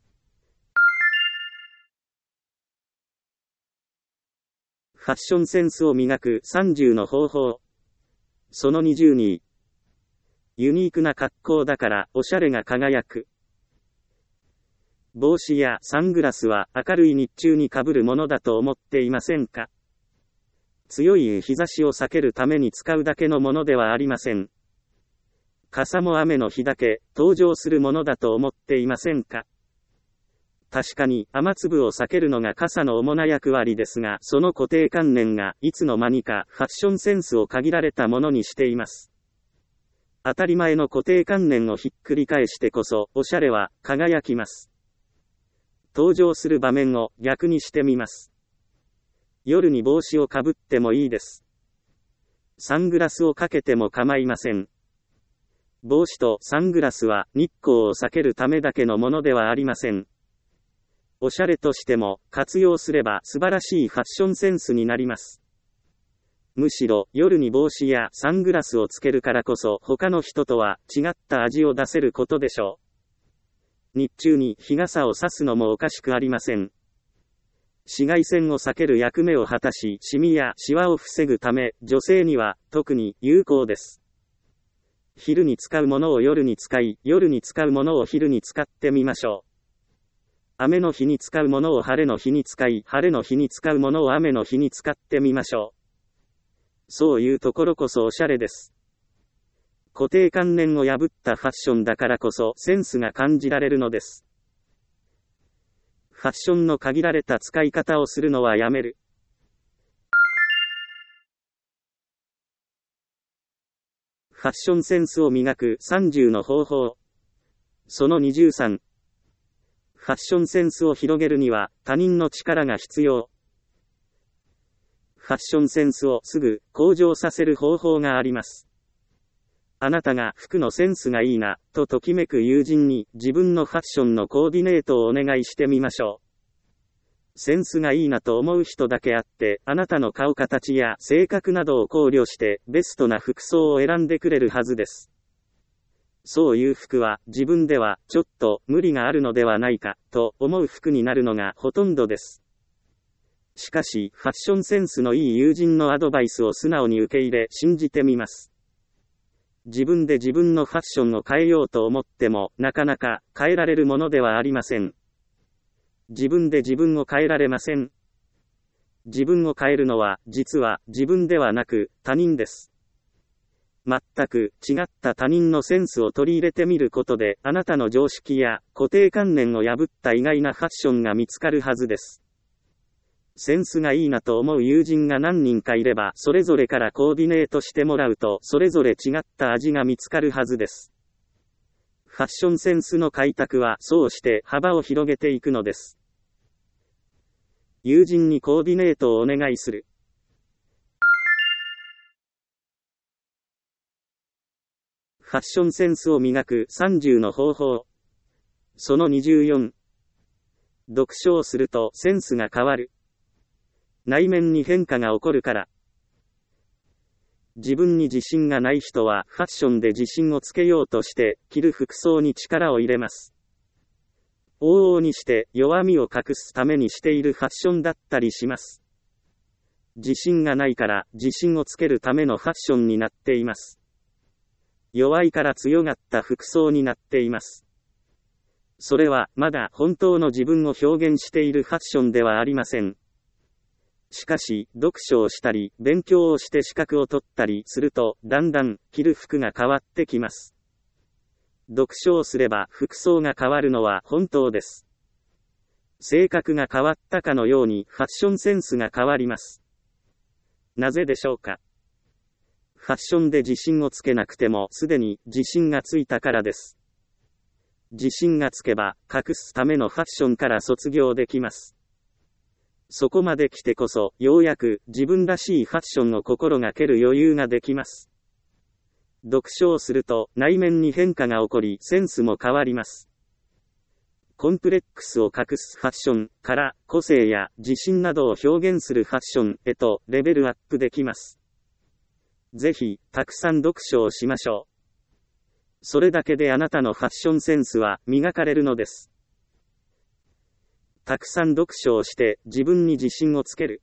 ファッションセンスを磨くさんじゅうの方法。そのにじゅうに。ユニークな格好だからおしゃれが輝く。帽子やサングラスは明るい日中にかぶるものだと思っていませんか？強い日差しを避けるために使うだけのものではありません。傘も雨の日だけ登場するものだと思っていませんか？確かに雨粒を避けるのが傘の主な役割ですが、その固定観念がいつの間にかファッションセンスを限られたものにしています。当たり前の固定観念をひっくり返してこそおしゃれは輝きます。登場する場面を逆にしてみます。夜に帽子をかぶってもいいです。サングラスをかけても構いません。帽子とサングラスは日光を避けるためだけのものではありません。おしゃれとしても活用すれば素晴らしいファッションセンスになります。むしろ夜に帽子やサングラスをつけるからこそ他の人とは違った味を出せることでしょう。日中に日傘を差すのもおかしくありません。紫外線を避ける役目を果たし、シミやシワを防ぐため、女性には特に有効です。昼に使うものを夜に使い、夜に使うものを昼に使ってみましょう。雨の日に使うものを晴れの日に使い、晴れの日に使うものを雨の日に使ってみましょう。そういうところこそおしゃれです。固定観念を破ったファッションだからこそセンスが感じられるのです。ファッションの限られた使い方をするのはやめる。ファッションセンスを磨くさんじゅうの方法。そのにじゅうさん。ファッションセンスを広げるには他人の力が必要。ファッションセンスをすぐ向上させる方法があります。あなたが服のセンスがいいな、とときめく友人に自分のファッションのコーディネートをお願いしてみましょう。センスがいいなと思う人だけあって、あなたの顔形や性格などを考慮してベストな服装を選んでくれるはずです。そういう服は自分ではちょっと無理があるのではないかと思う服になるのがほとんどです。しかし、ファッションセンスのいい友人のアドバイスを素直に受け入れ信じてみます。自分で自分のファッションを変えようと思っても、なかなか変えられるものではありません。自分で自分を変えられません。自分を変えるのは、実は自分ではなく他人です。全く違った他人のセンスを取り入れてみることで、あなたの常識や固定観念を破った意外なファッションが見つかるはずです。センスがいいなと思う友人が何人かいれば、それぞれからコーディネートしてもらうと、それぞれ違った味が見つかるはずです。ファッションセンスの開拓は、そうして幅を広げていくのです。友人にコーディネートをお願いする。ファッションセンスを磨くさんじゅうの方法。そのにじゅうよん。読書をするとセンスが変わる。内面に変化が起こるから。自分に自信がない人はファッションで自信をつけようとして着る服装に力を入れます。往々にして弱みを隠すためにしているファッションだったりします。 自信がないから自信をつけるためのファッションになっています。弱いから強がった服装になっています。それはまだ本当の自分を表現しているファッションではありません。しかし、読書をしたり、勉強をして資格を取ったりすると、だんだん着る服が変わってきます。読書をすれば服装が変わるのは本当です。性格が変わったかのようにファッションセンスが変わります。なぜでしょうか。ファッションで自信をつけなくてもすでに自信がついたからです。自信がつけば隠すためのファッションから卒業できます。そこまで来てこそようやく自分らしいファッションを心がける余裕ができます。読書をすると内面に変化が起こりセンスも変わります。コンプレックスを隠すファッションから個性や自信などを表現するファッションへとレベルアップできます。ぜひたくさん読書をしましょう。それだけであなたのファッションセンスは磨かれるのです。たくさん読書をして自分に自信をつける。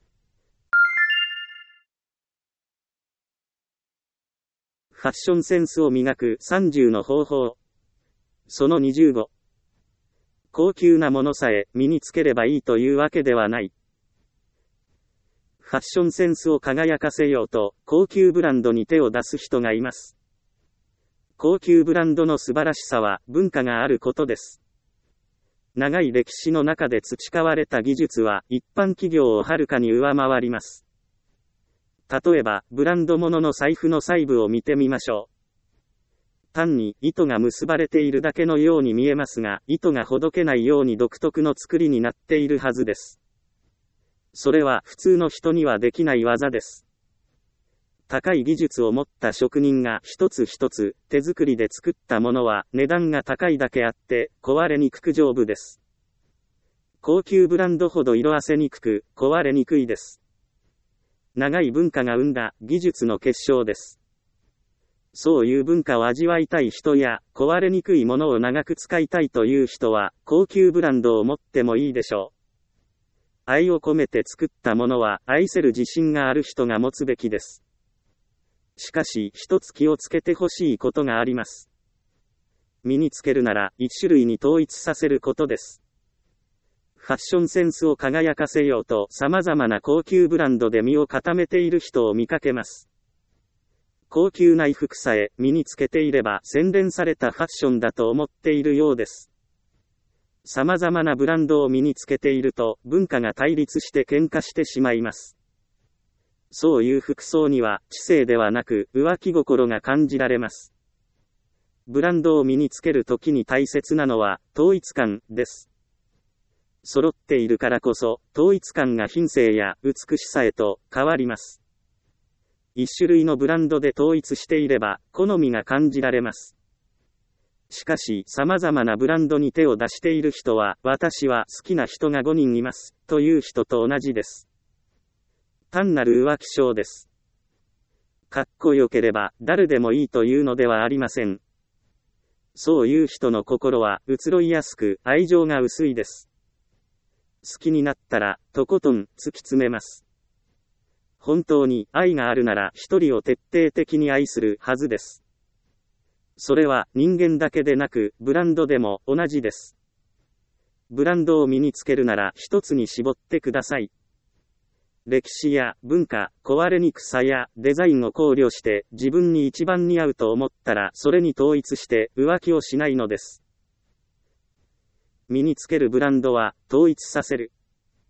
ファッションセンスを磨くさんじゅうの方法。そのにじゅうご。高級なものさえ身につければいいというわけではない。ファッションセンスを輝かせようと高級ブランドに手を出す人がいます。高級ブランドの素晴らしさは文化があることです。長い歴史の中で培われた技術は一般企業をはるかに上回ります。例えば、ブランド物の財布の細部を見てみましょう。単に糸が結ばれているだけのように見えますが、糸がほどけないように独特の作りになっているはずです。それは普通の人にはできない技です。高い技術を持った職人が一つ一つ手作りで作ったものは値段が高いだけあって壊れにくく丈夫です。高級ブランドほど色あせにくく壊れにくいです。長い文化が生んだ技術の結晶です。そういう文化を味わいたい人や壊れにくいものを長く使いたいという人は高級ブランドを持ってもいいでしょう。愛を込めて作ったものは愛せる自信がある人が持つべきです。しかし一つ気をつけてほしいことがあります。身につけるなら一種類に統一させることです。ファッションセンスを輝かせようと様々な高級ブランドで身を固めている人を見かけます。高級な衣服さえ身につけていれば洗練されたファッションだと思っているようです。様々なブランドを身につけていると文化が対立して喧嘩してしまいます。そういう服装には知性ではなく浮気心が感じられます。ブランドを身につけるときに大切なのは統一感です。揃っているからこそ統一感が品性や美しさへと変わります。一種類のブランドで統一していれば好みが感じられます。しかし様々なブランドに手を出している人は私は好きな人がごにんいますという人と同じです。単なる浮気症です。かっこよければ誰でもいいというのではありません。そういう人の心は移ろいやすく愛情が薄いです。好きになったらとことん突き詰めます。本当に愛があるなら一人を徹底的に愛するはずです。それは人間だけでなくブランドでも同じです。ブランドを身につけるなら一つに絞ってください。歴史や文化、壊れにくさやデザインを考慮して自分に一番似合うと思ったらそれに統一して浮気をしないのです。身につけるブランドは統一させる。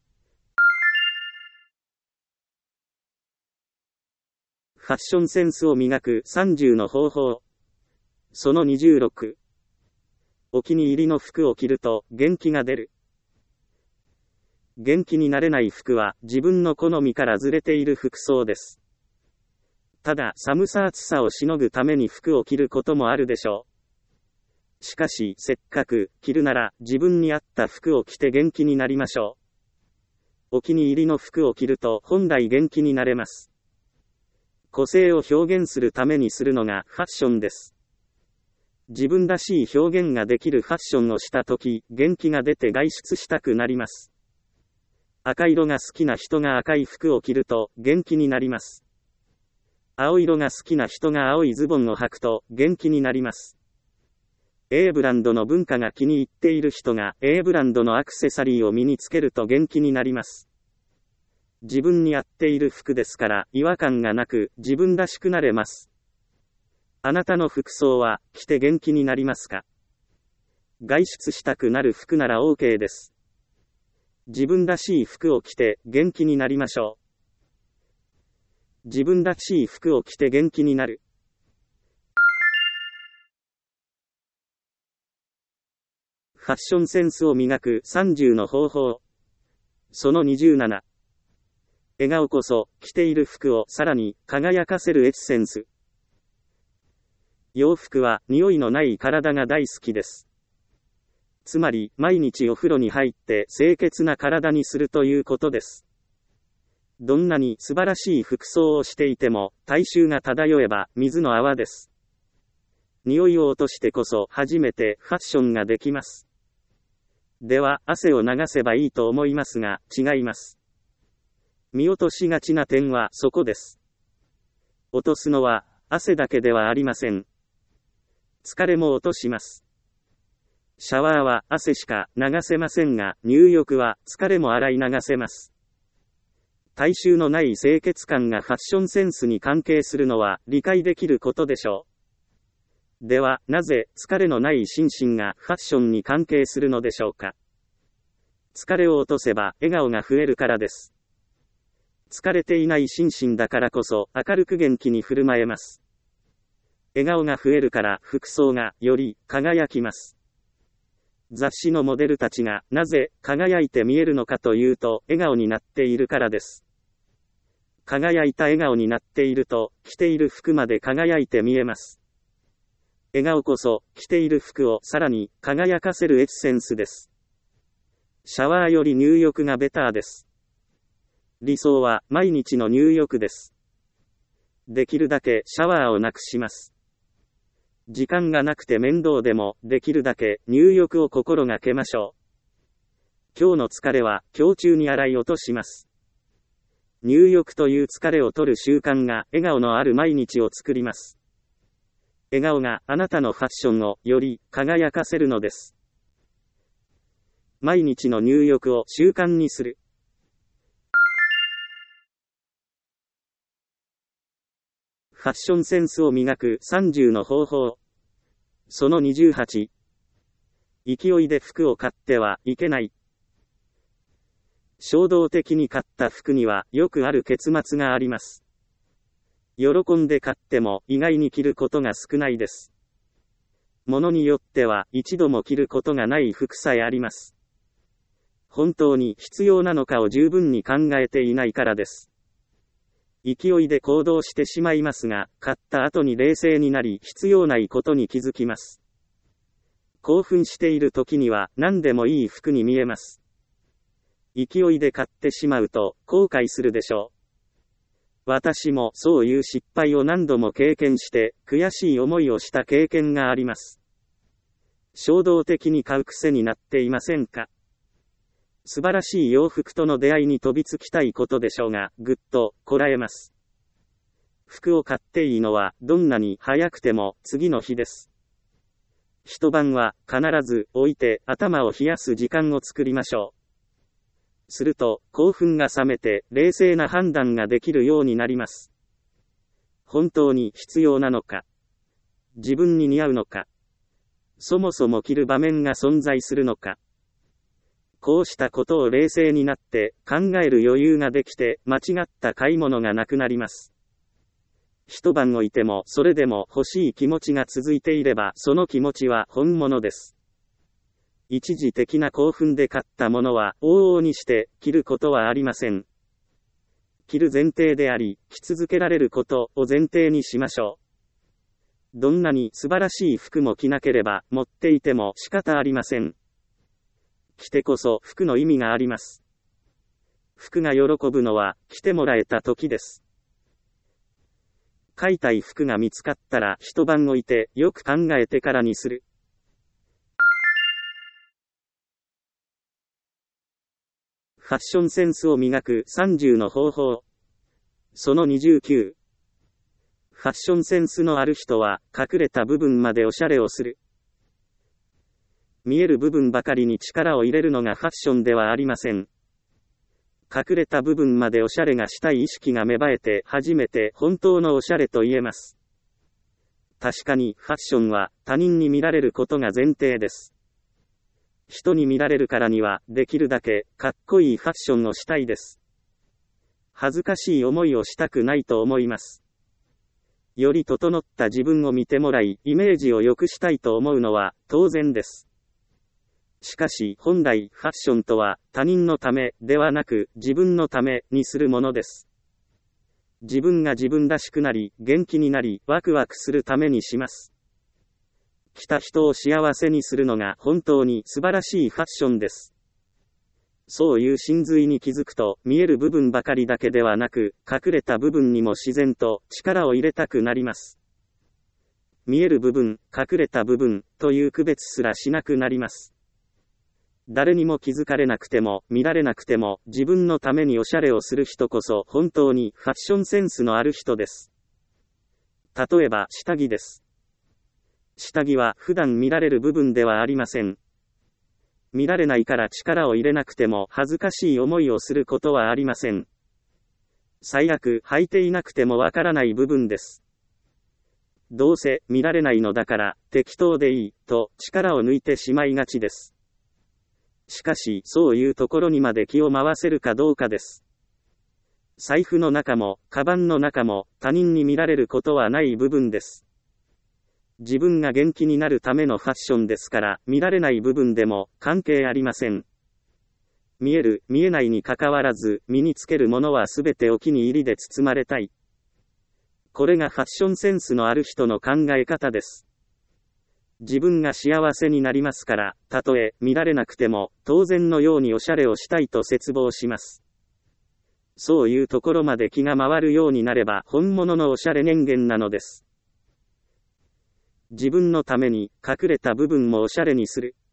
ファッションセンスを磨くさんじゅうの方法。そのにじゅうろく。お気に入りの服を着ると元気が出る。元気になれない服は自分の好みからずれている服装です。ただ寒さ暑さをしのぐために服を着ることもあるでしょう。しかしせっかく着るなら自分に合った服を着て元気になりましょう。お気に入りの服を着ると本来元気になれます。個性を表現するためにするのがファッションです。自分らしい表現ができるファッションをしたとき、元気が出て外出したくなります。 赤色が好きな人が赤い服を着ると元気になります。青色が好きな人が青いズボンを履くと元気になります。A ブランドの文化が気に入っている人が A ブランドのアクセサリーを身につけると元気になります。自分に合っている服ですから違和感がなく自分らしくなれます。あなたの服装は着て元気になりますか？外出したくなる服なら OK です。自分らしい服を着て元気になりましょう。自分らしい服を着て元気になる。ファッションセンスを磨くさんじゅうの方法。そのにじゅうなな。笑顔こそ着ている服をさらに輝かせるエッセンス。洋服は匂いのない体が大好きです。つまり毎日お風呂に入って清潔な体にするということです。どんなに素晴らしい服装をしていても体臭が漂えば水の泡です。匂いを落としてこそ初めてファッションができます。では汗を流せばいいと思いますが違います。見落としがちな点はそこです。落とすのは汗だけではありません。疲れも落とします。シャワーは汗しか流せませんが、入浴は疲れも洗い流せます。体臭のない清潔感がファッションセンスに関係するのは理解できることでしょう。では、なぜ疲れのない心身がファッションに関係するのでしょうか。疲れを落とせば笑顔が増えるからです。疲れていない心身だからこそ明るく元気に振る舞えます。笑顔が増えるから服装がより輝きます。雑誌のモデルたちがなぜ輝いて見えるのかというと笑顔になっているからです。輝いた笑顔になっていると着ている服まで輝いて見えます。笑顔こそ着ている服をさらに輝かせるエッセンスです。シャワーより入浴がベターです。理想は毎日の入浴です。できるだけシャワーをなくします。時間がなくて面倒でもできるだけ入浴を心がけましょう。今日の疲れは今日中に洗い落とします。入浴という疲れを取る習慣が笑顔のある毎日を作ります。笑顔があなたのファッションをより輝かせるのです。毎日の入浴を習慣にする。ファッションセンスを磨くさんじゅうの方法。そのにじゅうはち。勢いで服を買ってはいけない。衝動的に買った服にはよくある結末があります。喜んで買っても意外に着ることが少ないです。物によっては一度も着ることがない服さえあります。本当に必要なのかを十分に考えていないからです。勢いで行動してしまいますが、買った後に冷静になり必要ないことに気づきます。興奮している時には何でもいい服に見えます。勢いで買ってしまうと後悔するでしょう。私もそういう失敗を何度も経験して悔しい思いをした経験があります。衝動的に買う癖になっていませんか？素晴らしい洋服との出会いに飛びつきたいことでしょうが、ぐっとこらえます。服を買っていいのはどんなに早くても次の日です。一晩は必ず置いて頭を冷やす時間を作りましょう。すると興奮が冷めて冷静な判断ができるようになります。本当に必要なのか、自分に似合うのか、そもそも着る場面が存在するのか。こうしたことを冷静になって考える余裕ができて間違った買い物がなくなります。一晩置いてもそれでも欲しい気持ちが続いていればその気持ちは本物です。一時的な興奮で買ったものは往々にして着ることはありません。着る前提であり、着続けられることを前提にしましょう。どんなに素晴らしい服も着なければ持っていても仕方ありません。着てこそ服の意味があります。服が喜ぶのは着てもらえた時です。買いたい服が見つかったら一晩置いてよく考えてからにする。フファッションセンスを磨くさんじゅうの方法。そのにじゅうきゅう。ファッションセンスのある人は、隠れた部分までおしゃれをする。見える部分ばかりに力を入れるのがファッションではありません。隠れた部分までおしゃれがしたい意識が芽生えて初めて本当のおしゃれと言えます。確かにファッションは他人に見られることが前提です。人に見られるからにはできるだけかっこいいファッションをしたいです。恥ずかしい思いをしたくないと思います。より整った自分を見てもらい、イメージを良くしたいと思うのは当然です。しかし本来ファッションとは他人のためではなく自分のためにするものです。自分が自分らしくなり、元気になり、ワクワクするためにします。着た人を幸せにするのが本当に素晴らしいファッションです。そういう真髄に気づくと、見える部分ばかりだけではなく、隠れた部分にも自然と力を入れたくなります。見える部分、隠れた部分という区別すらしなくなります。誰にも気づかれなくても、見られなくても、自分のためにおしゃれをする人こそ本当にファッションセンスのある人です。例えば、下着です。下着は普段見られる部分ではありません。見られないから力を入れなくても恥ずかしい思いをすることはありません。最悪履いていなくてもわからない部分です。どうせ見られないのだから適当でいいと力を抜いてしまいがちです。しかしそういうところにまで気を回せるかどうかです。財布の中もカバンの中も他人に見られることはない部分です。自分が元気になるためのファッションですから、見られない部分でも関係ありません。見える、見えないにかかわらず、身につけるものはすべてお気に入りで包まれたい。これがファッションセンスのある人の考え方です。自分が幸せになりますから、たとえ見られなくても、当然のようにおしゃれをしたいと切望します。そういうところまで気が回るようになれば、本物のおしゃれ人間なのです。自分のために隠れた部分もおしゃれにする。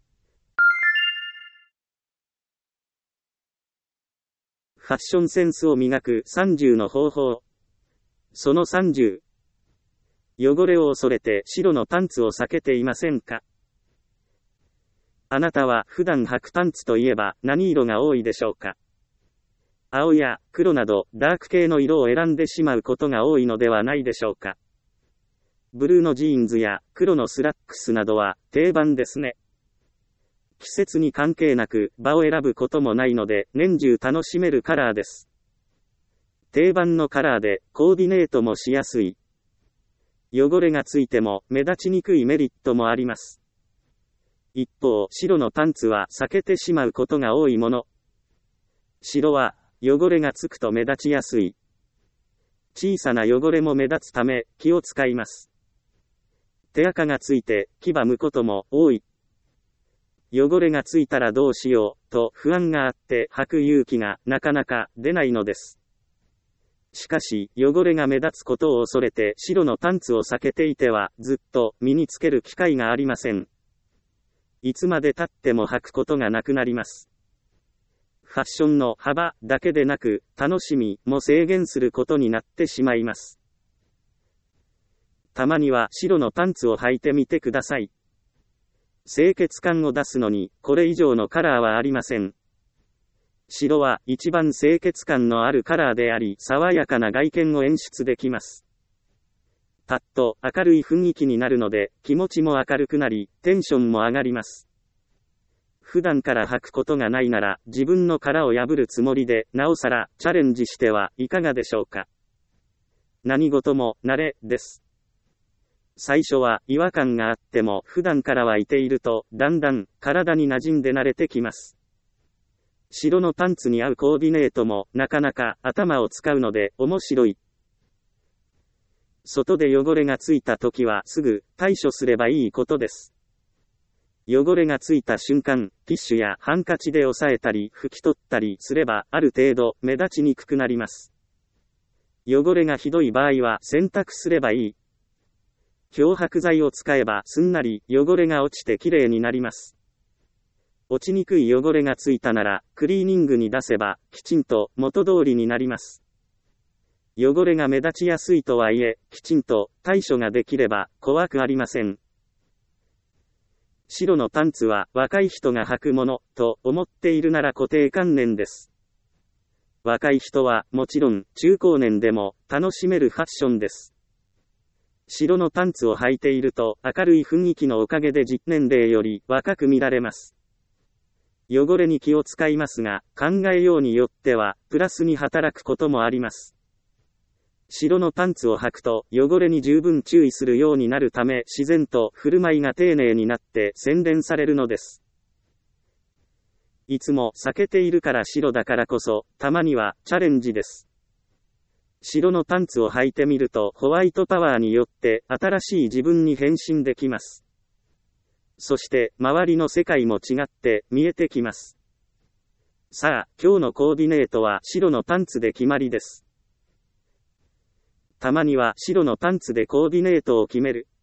ファッションセンスを磨くさんじゅうの方法。そのさんじゅう。汚れを恐れて白のパンツを避けていませんか？あなたは普段履くパンツといえば何色が多いでしょうか？青や黒などダーク系の色を選んでしまうことが多いのではないでしょうか？ブルーのジーンズや黒のスラックスなどは定番ですね。季節に関係なく場を選ぶこともないので年中楽しめるカラーです。定番のカラーでコーディネートもしやすい。汚れがついても目立ちにくいメリットもあります。一方、白のパンツは避けてしまうことが多いもの。白は汚れがつくと目立ちやすい。小さな汚れも目立つため気を使います。手垢がついて黄ばむことも多い。汚れがついたらどうしようと不安があって履く勇気がなかなか出ないのです。しかし汚れが目立つことを恐れて白のパンツを避けていてはずっと身につける機会がありません。いつまで経っても履くことがなくなります。ファッションの幅だけでなく楽しみも制限することになってしまいます。たまには白のパンツを履いてみてください。清潔感を出すのにこれ以上のカラーはありません。白は一番清潔感のあるカラーであり、爽やかな外見を演出できます。パッと明るい雰囲気になるので気持ちも明るくなり、テンションも上がります。普段から履くことがないなら自分の殻を破るつもりでなおさらチャレンジしてはいかがでしょうか。何事も慣れです。最初は違和感があっても普段からはいているとだんだん体に馴染んで慣れてきます。白のパンツに合うコーディネートもなかなか頭を使うので面白い。外で汚れがついた時はすぐ対処すればいいことです。汚れがついた瞬間、ティッシュやハンカチで押さえたり拭き取ったりすればある程度目立ちにくくなります。汚れがひどい場合は洗濯すればいい。漂白剤を使えばすんなり汚れが落ちてきれいになります。 落ちにくい汚れがついたなら、クリーニングに出せば、きちんと元通りになります。汚れが目立ちやすいとはいえ、きちんと対処ができれば、怖くありません。白のパンツは若い人が履くもの、と思っているなら固定観念です。若い人はもちろん中高年でも楽しめるファッションです。白のパンツを履いていると明るい雰囲気のおかげで実年齢より若く見られます。汚れに気を使いますが、考えようによってはプラスに働くこともあります。白のパンツを履くと汚れに十分注意するようになるため自然と振る舞いが丁寧になって洗練されるのです。いつも避けているから白だからこそ、たまにはチャレンジです。白のパンツを履いてみるとホワイトパワーによって新しい自分に変身できます。そして周りの世界も違って見えてきます。さあ、今日のコーディネートは白のパンツで決まりです。たまには白のパンツでコーディネートを決める。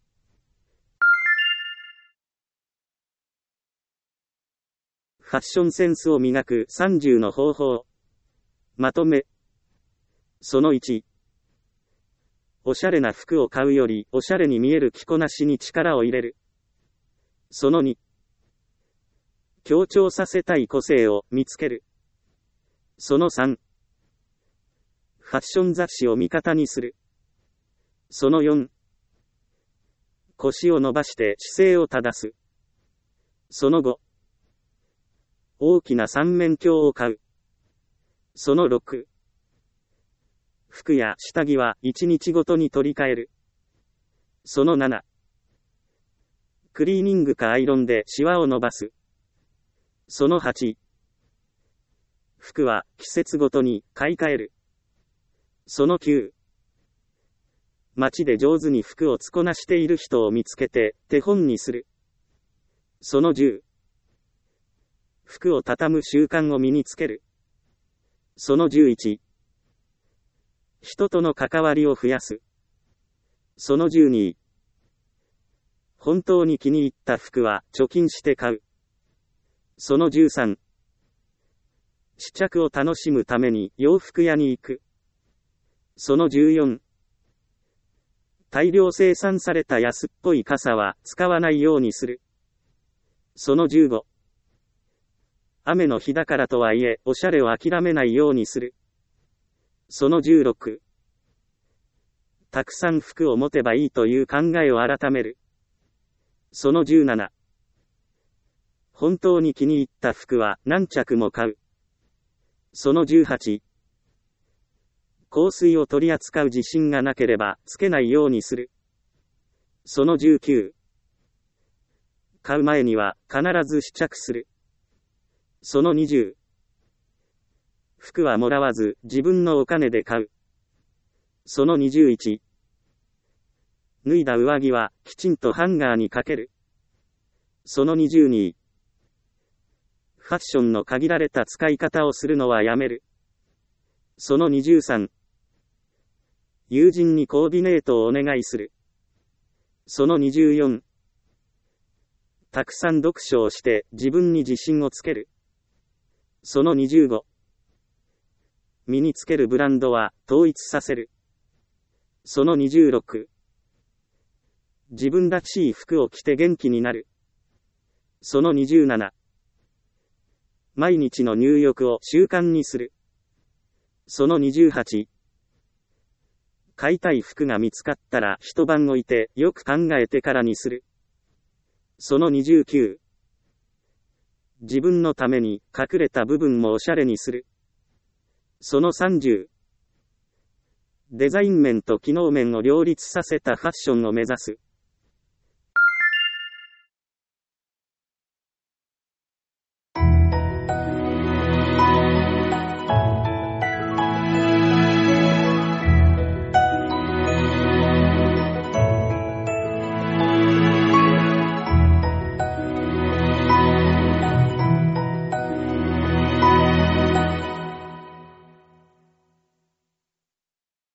ファッションセンスを磨くさんじゅうの方法。まとめ。そのいち。おしゃれな服を買うよりおしゃれに見える着こなしに力を入れる。そのに。強調させたい個性を見つける。そのさん。ファッション雑誌を味方にする。そのよん。腰を伸ばして姿勢を正す。そのご。大きな三面鏡を買う。そのろく。服や下着はいちにちごとに取り替える。そのなな。クリーニングかアイロンでシワを伸ばす。そのはち。服は季節ごとに買い替える。そのきゅう。街で上手に服を着こなしている人を見つけて手本にする。そのじゅう。服を畳む習慣を身につける。そのじゅういち。人との関わりを増やす。そのじゅうに。本当に気に入った服は貯金して買う。そのじゅうさん。試着を楽しむために洋服屋に行く。そのじゅうよん。大量生産された安っぽい傘は使わないようにする。そのじゅうご。雨の日だからとはいえ、おしゃれを諦めないようにする。そのじゅうろく。たくさん服を持てばいいという考えを改める。そのじゅうなな。本当に気に入った服は何着も買う。そのじゅうはち。香水を取り扱う自信がなければつけないようにする。そのじゅうきゅう。買う前には必ず試着する。そのにじゅう。服はもらわず自分のお金で買う。そのにじゅういち。脱いだ上着はきちんとハンガーにかける。そのにじゅうに。ファッションの限られた使い方をするのはやめる。そのにじゅうさん。友人にコーディネートをお願いする。そのにじゅうよん。たくさん読書をして自分に自信をつける。そのにじゅうご。身につけるブランドは統一させる。そのにじゅうろく。自分らしい服を着て元気になる。そのにじゅうなな。毎日の入浴を習慣にする。そのにじゅうはち。買いたい服が見つかったら一晩置いてよく考えてからにする。そのにじゅうきゅう。自分のために隠れた部分もおしゃれにする。そのさんじゅう。デザイン面と機能面を両立させたファッションを目指す。